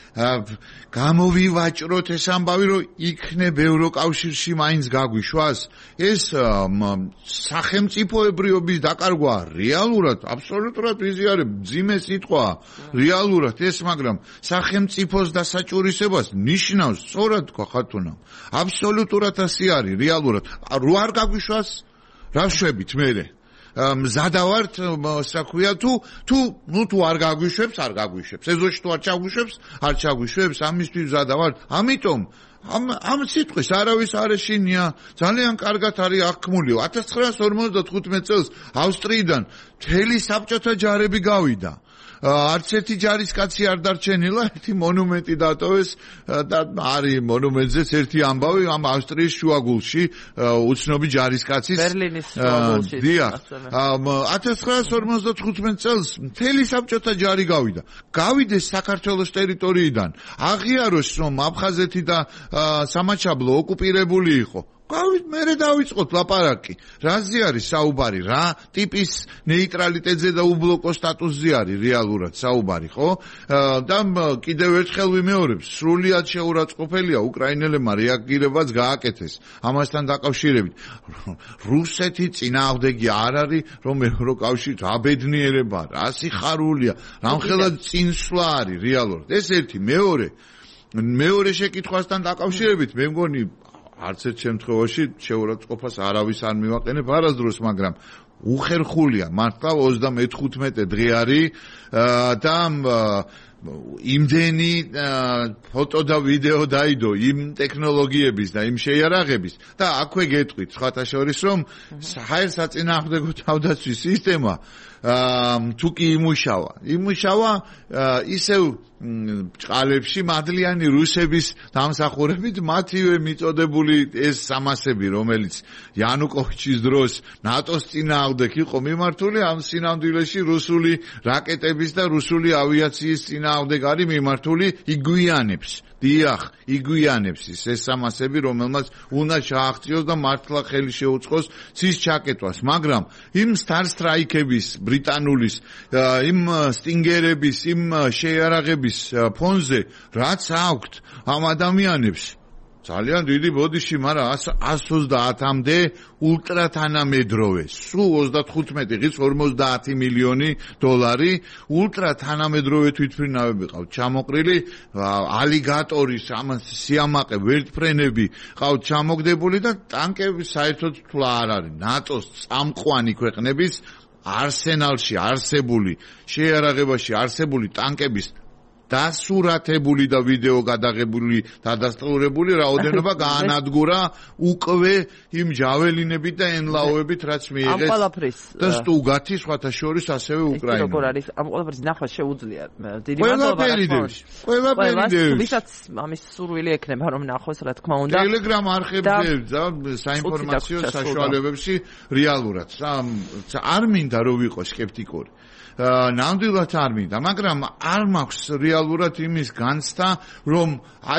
G: გამოვივაჭროთ ეს ამბავი, რომ იქნებ ევროკავშირში მაინც გაგვიშვას. ეს სახელმწიფოებრიობის დაკარგვა რეალურად, აბსოლუტურად ვიზიარებ, ძიმე სიტყვა რეალურად ეს, მაგრამ სახელმწიფოს დასაჭურისებას ნიშნავს, სწორად თქვა ხათუნა. აბსოლუტურად ასე არის რეალურად. რო არ გაგვიშვას, რა შვებით მერე? მზადავართ, საქვია თუ თუ ნუ თუ არ გაგვიშვებს, არ გაგვიშვებს. ეზოში თუ არ ჩაგვიშვებს, არ ჩაგვიშვებს, ამისთვის მზადავართ. ამიტომ ამ ამ სიტყვის არავის არ ეშინია. ძალიან კარგად არის აღქმული. ათას ცხრაასი ორმოცდათხუთმეტ წელს ავსტრიიდან მთელი საბჭოთა ჯარები გავიდა. არც ერთი ჯარისკაცი არ დარჩენილა, ერთი მონუმენტი დატოვეს და არის მონუმენტზეც ერთი ამბავი ამ ავსტრიის შუაგულში უცნობი ჯარისკაცის
A: ბერლინის შუაგულში.
G: დიახ. ათას ცხრაასი ორმოცდათხუთმეტ წელს მთელი საბჭოთა ჯარი გავიდა. გავიდეს საქართველოს ტერიტორიიდან. აღიაროს რომ აფხაზეთი და სამაჩაბლო ოკუპირებული იყო. გავით მერე დავიწყოთ ლაპარაკი. რაზე არის საუბარი? რა ტიპის ნეიტრალიტეტზე და უბლოკო სტატუსზე არის რეალურად საუბარი, ხო? და კიდევ ერთხელ ვიმეორებ, სრულიად შეურაცხყოფელია უკრაინელებმა რეაგირებაც გააკეთეს ამასთან დაკავშირებით. რუსეთი წინააღმდეგი არ არის, რომ ევროკავშირი რა ბედნიერება, რა სიხარულია, რამხელად წინსვლა არის რეალურად. ეს ერთი, მეორე, მეორე შეკითხვასთან დაკავშირებით, მე მგონი არც ერთ შემთხვევაში შეურაცხყოფას არავის არ მივაყენებ არასდროს, მაგრამ უხერხულია მართლა ოცდამეთხუთმეტე დღე არის და იმდენი ფოტო და ვიდეო დაიდო იმ ტექნოლოგიების და იმ შეიარაღების და აქვე გეტყვით სხვათა შორის რომ საერთაშორისო თავდაცვის სისტემა თუ კი იმუშავა იმუშავა ისევ ჭყალებში მადლიანი რუსების დამსახურებით მათივე მიწოდებული ეს სამასები რომელიც იანუკოვიჩის დროს ნატოს წინააღმდეგ იყო მიმართული ამ სინამდვილეში რუსული რაკეტების და რუსული ავიაციის წინააღმდეგ არის მიმართული იგვიანებს დიახ იგვიანებს ეს სამასები რომელმაც უნდა ჩააღწიოს და მართლა ხელი შეუწყოს ცის ჩაკეტვას მაგრამ იმ Star Strike-ების ბრიტანულის იმ სტინგერების იმ შეიარაღების ფონზე რაც აქვთ ამ ადამიანებს ძალიან დიდი ბოდიში, მაგრამ ას ოცდაათამდე ულტრათანამედროვე, სულ ოცდათხუთმეტი ღირს ორმოცდაათი მილიონი დოლარი ულტრათანამედროვე თვითმფრინავები ყავთ ჩამოყრილი, ალიგატორის ამას სიამაყე ვერტფრენები ყავთ ჩამოგდებული და ტანკები საერთოდ თვლა არ არის. ნატოს წამყვანი ქვეყნების არსენალში არსებული, შეიარაღებაში არსებული ტანკების დასურათებული და ვიდეო გადაღებული დადასტურებული რაოდენობა გაანადგურა უკვე იმ ჯაველინებით და ენლაოებით რაც მიიღეს და სტუგათი სხვათა შორის ასევე უკრაინა.
A: როგორ არის ამ ყველაფრის ნახვა შეუძლია. დიდი მადლობა
G: ყველაფერი ყველაფერი
A: ვისაც ამის სურვილი ექნება რომ ნახოს რა თქმა უნდა
G: Telegram არხებზე და საინფორმაციო საშუალებებში რეალურად არ მინდა რომ ვიყოს სკეპტიკური ნამდვილად არ მინდა, მაგრამ არ მაქვს რეალურად იმის განცდა, რომ აი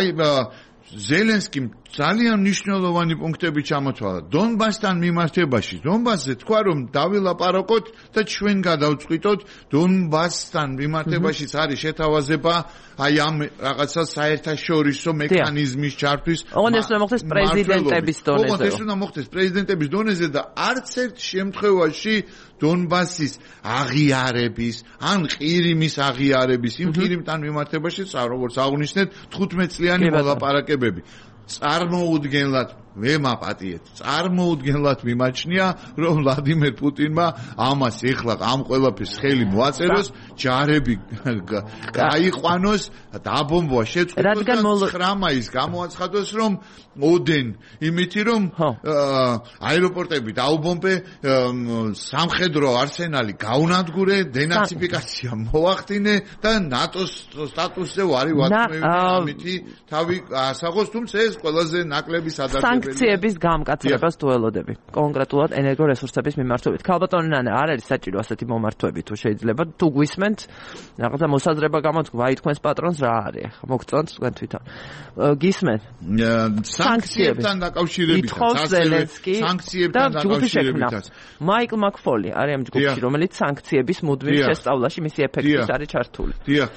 G: ზელენსკიმ ძალიან მნიშვნელოვანი პუნქტები ჩამოთვალა. დონბასთან მიმართებაში, დონბასზე თქვა რომ დავილაპარაკოთ და ჩვენ გადავწყვიტოთ დონბასთან მიმართებაშიც არის შეთავაზება აი ამ რაღაცა საერთაშორისო მექანიზმის ჩართვის.
A: ოღონდ ეს უნდა მოხდეს პრეზიდენტების დონეზე.
G: ოღონდ ეს უნდა მოხდეს პრეზიდენტების დონეზე და არც ერთ შემთხვევაში დონბასის აღიარების, ან ყირიმის აღიარების, იმ ყირიმთან მიმართებაში, როგორც აღნიშნეთ, თხუთმეტ წლიანი მოლაპარაკებები. წარმოუდგენლად მე მაპატიეთ. წარმოუდგენლად მიმაჩნია, რომ ვლადიმერ პუტინმა ამას ეხლა ამ ყველაფერს ხელი მოაწეროს, ჯარები გაიყვანოს, დაბომბვა შეწყვიტოს და ცხრა მაისს გამოაცხადოს, რომ ოდენ იმითი რომ აეროპორტები დაუბომბე, სამხედრო არსენალი გაუნადგურე, დენაციფიკაცია მოახდინე და ნატოს სტატუსზე ვარი ვაკმევინე ამითი თავი ასაღოს, თუმცა ეს ყველაზე ნაკლები სადარბებელია.
A: სანქციების გამკაცრებას თუ ველოდები კონკრეტულად ენერგორესურსების მიმართვებით. ქალბატონი ნანა, არ არის საჭირო ასეთი მომართვები თუ შეიძლება თუ გვისმენთ რაღაცა მოსაზრება გამოთქვა, აი თქვენს პატრონს რა არის? მოგწონთ თქვენ თვითონ. გისმენ?
G: სანქციებთან დაკავშირებითაც, ასევე სანქციებთან დაკავშირებითაც.
A: მაიკლ მაკფოლი არის ამ ჯგუფში, რომელიც სანქციების მუდმივ შესწავლაში მისი ეფექტის არის ჩართული.
G: დიახ,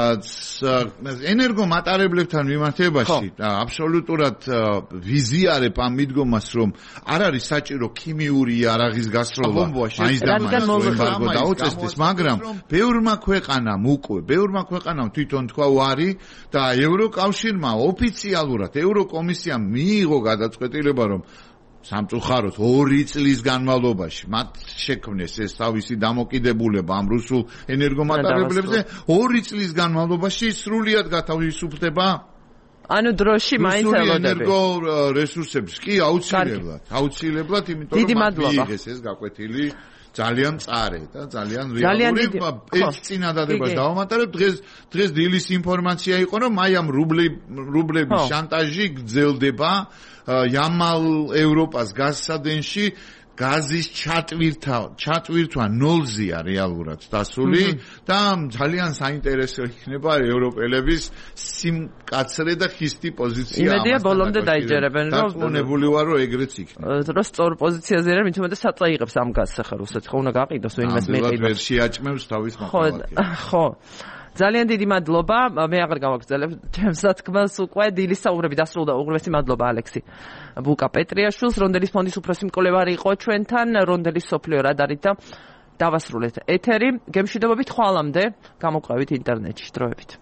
G: ენერგომატარებლებთან მიმართებაში აბსოლუტურად ვიზიარებ ამ მიდგომას, რომ არ არის საჭირო ქიმიური იარაღის გასროლა, მაინც და მაინც ემბარგო დაუწესდეს, მაგრამ ბევრმა ქვეყანამ უკვე, ბევრმა ქვეყანამ თვითონ თქვა ვარი და ევროკავშირმა ოფიციალურად ევროკომისიამ მიიღო გადაწყვეტილება, რომ სამწუხაროდ ორი წლის განმავლობაში მათ შექმნეს ეს თავისი დამოკიდებულება ამ რუსულ ენერგომატარებლებზე, ორი წლის განმავლობაში სრულიად გათავისუფლდება
A: ანუ დროში მაინც ელოდები.
G: ენერგო რესურსებს კი აუცილებლად, აუცილებლად, იმიტომ რომ მათ მიიღეს ეს გაკვეთილი ძალიან მწარე და ძალიან რეალური ეს წინადადებას დავამატებთ. დღეს დღეს დილის ინფორმაცია იყო, რომ აი ამ რუბლების შანტაჟი გრძელდება ямალ ევროპას გაზსადენში გაზის ჩატვირთა ჩატვირთვა ნოლზეა რეალურად დასული და ძალიან საინტერესო იქნება ევროპელების სიმკაცრე და ხისტი პოზიცია.
A: იმედია ბოლომდე დაიჯერებენ, რომ
G: დარწმუნებული ვარ, რომ ეგრეც იქნება.
A: რომ სწორ პოზიციაზე არის, მით უმეტეს საწა იღებს ამ გაზს ახლა რუსეთს, ხო უნდა გაყიდოს ვინმეს მეყიდოს.
G: ვერ შეაჭმევს თავის მოქალაქეებს.
A: ხო. ძალიან დიდი მადლობა. მე აღარ გავაგრძელებ ჩემს სათქმელს უკვე. დილის საუბრები დასრულდა. უღრმესი მადლობა ალექსი ბუკა პეტრიაშვილს, რონდელის ფონდის უფროსი მკვლევარი იყო ჩვენთან, რონდელის სოფლიო რადარით და დავასრულეთ ეთერი. გემშვიდობებით ხვალამდე, გამოყვებით ინტერნეტში დროებით.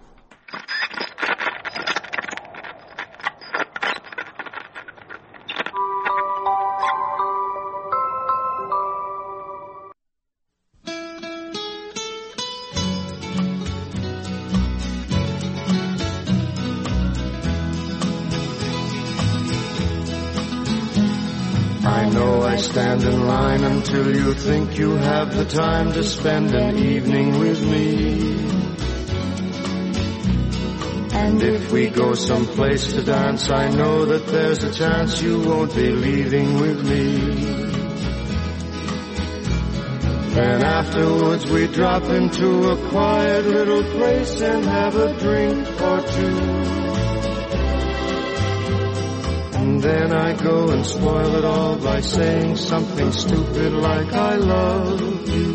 I: Stand in line until you think you have the time to spend an evening with me. And if we go someplace to dance, I know that there's a chance you won't be leaving with me. Then afterwards we drop into a quiet little place and have a drink or two. And then I go and spoil it all by saying something stupid like I love you.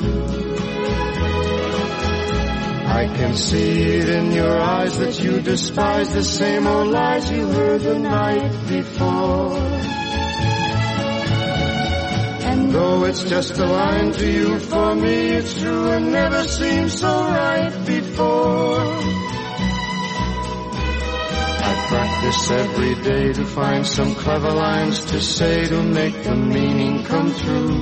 I: I can see it in your eyes that you despise the same old lies you heard the night before. And though it's just a line to you, for me it's true and never seemed so right before. I practice every day to find some clever lines to say to make the meaning come true.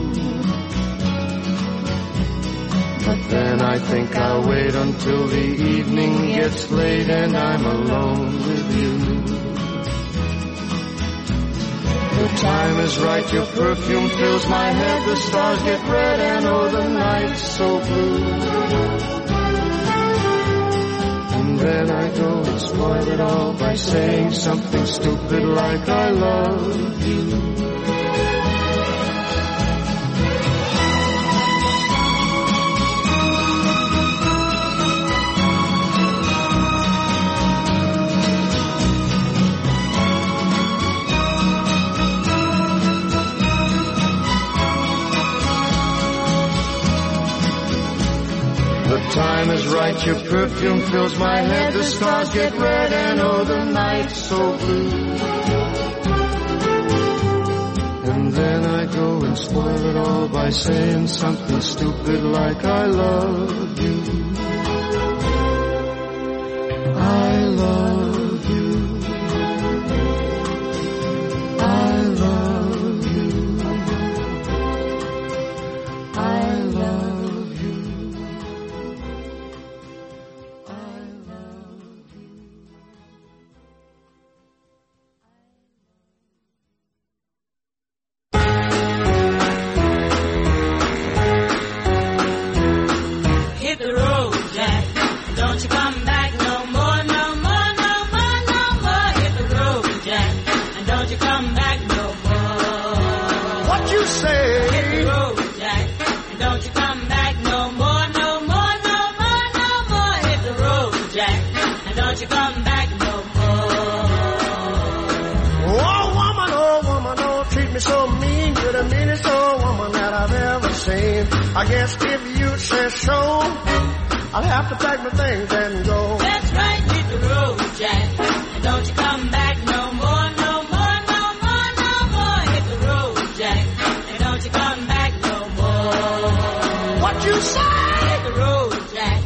I: But then I think I'll wait until the evening gets late and I'm alone with you. The time is right, your perfume fills my head, the stars get red and oh the night's so blue. Then I go and spoil it all by saying something stupid like I love you. The time is right, your perfume fills my head, the stars get red and oh the night's so blue. And then I go and spoil it all by saying something stupid like I love you. I love you. I love you. Hit the road, Jack, and don't you come back no more, no more, no more, no more. Hit the road, Jack, and don't you come back no more.
J: Oh woman, oh woman, don't treat me so mean. You're the meanest old woman that I've ever seen. I guess if you say so, I'll have to pack my things and go.
I: That's right, hit the road, Jack, and don't you come back no more, no more, no more, no more. Hit the road, Jack, and don't you come back no more.
J: What you say?
I: Hit the road, Jack,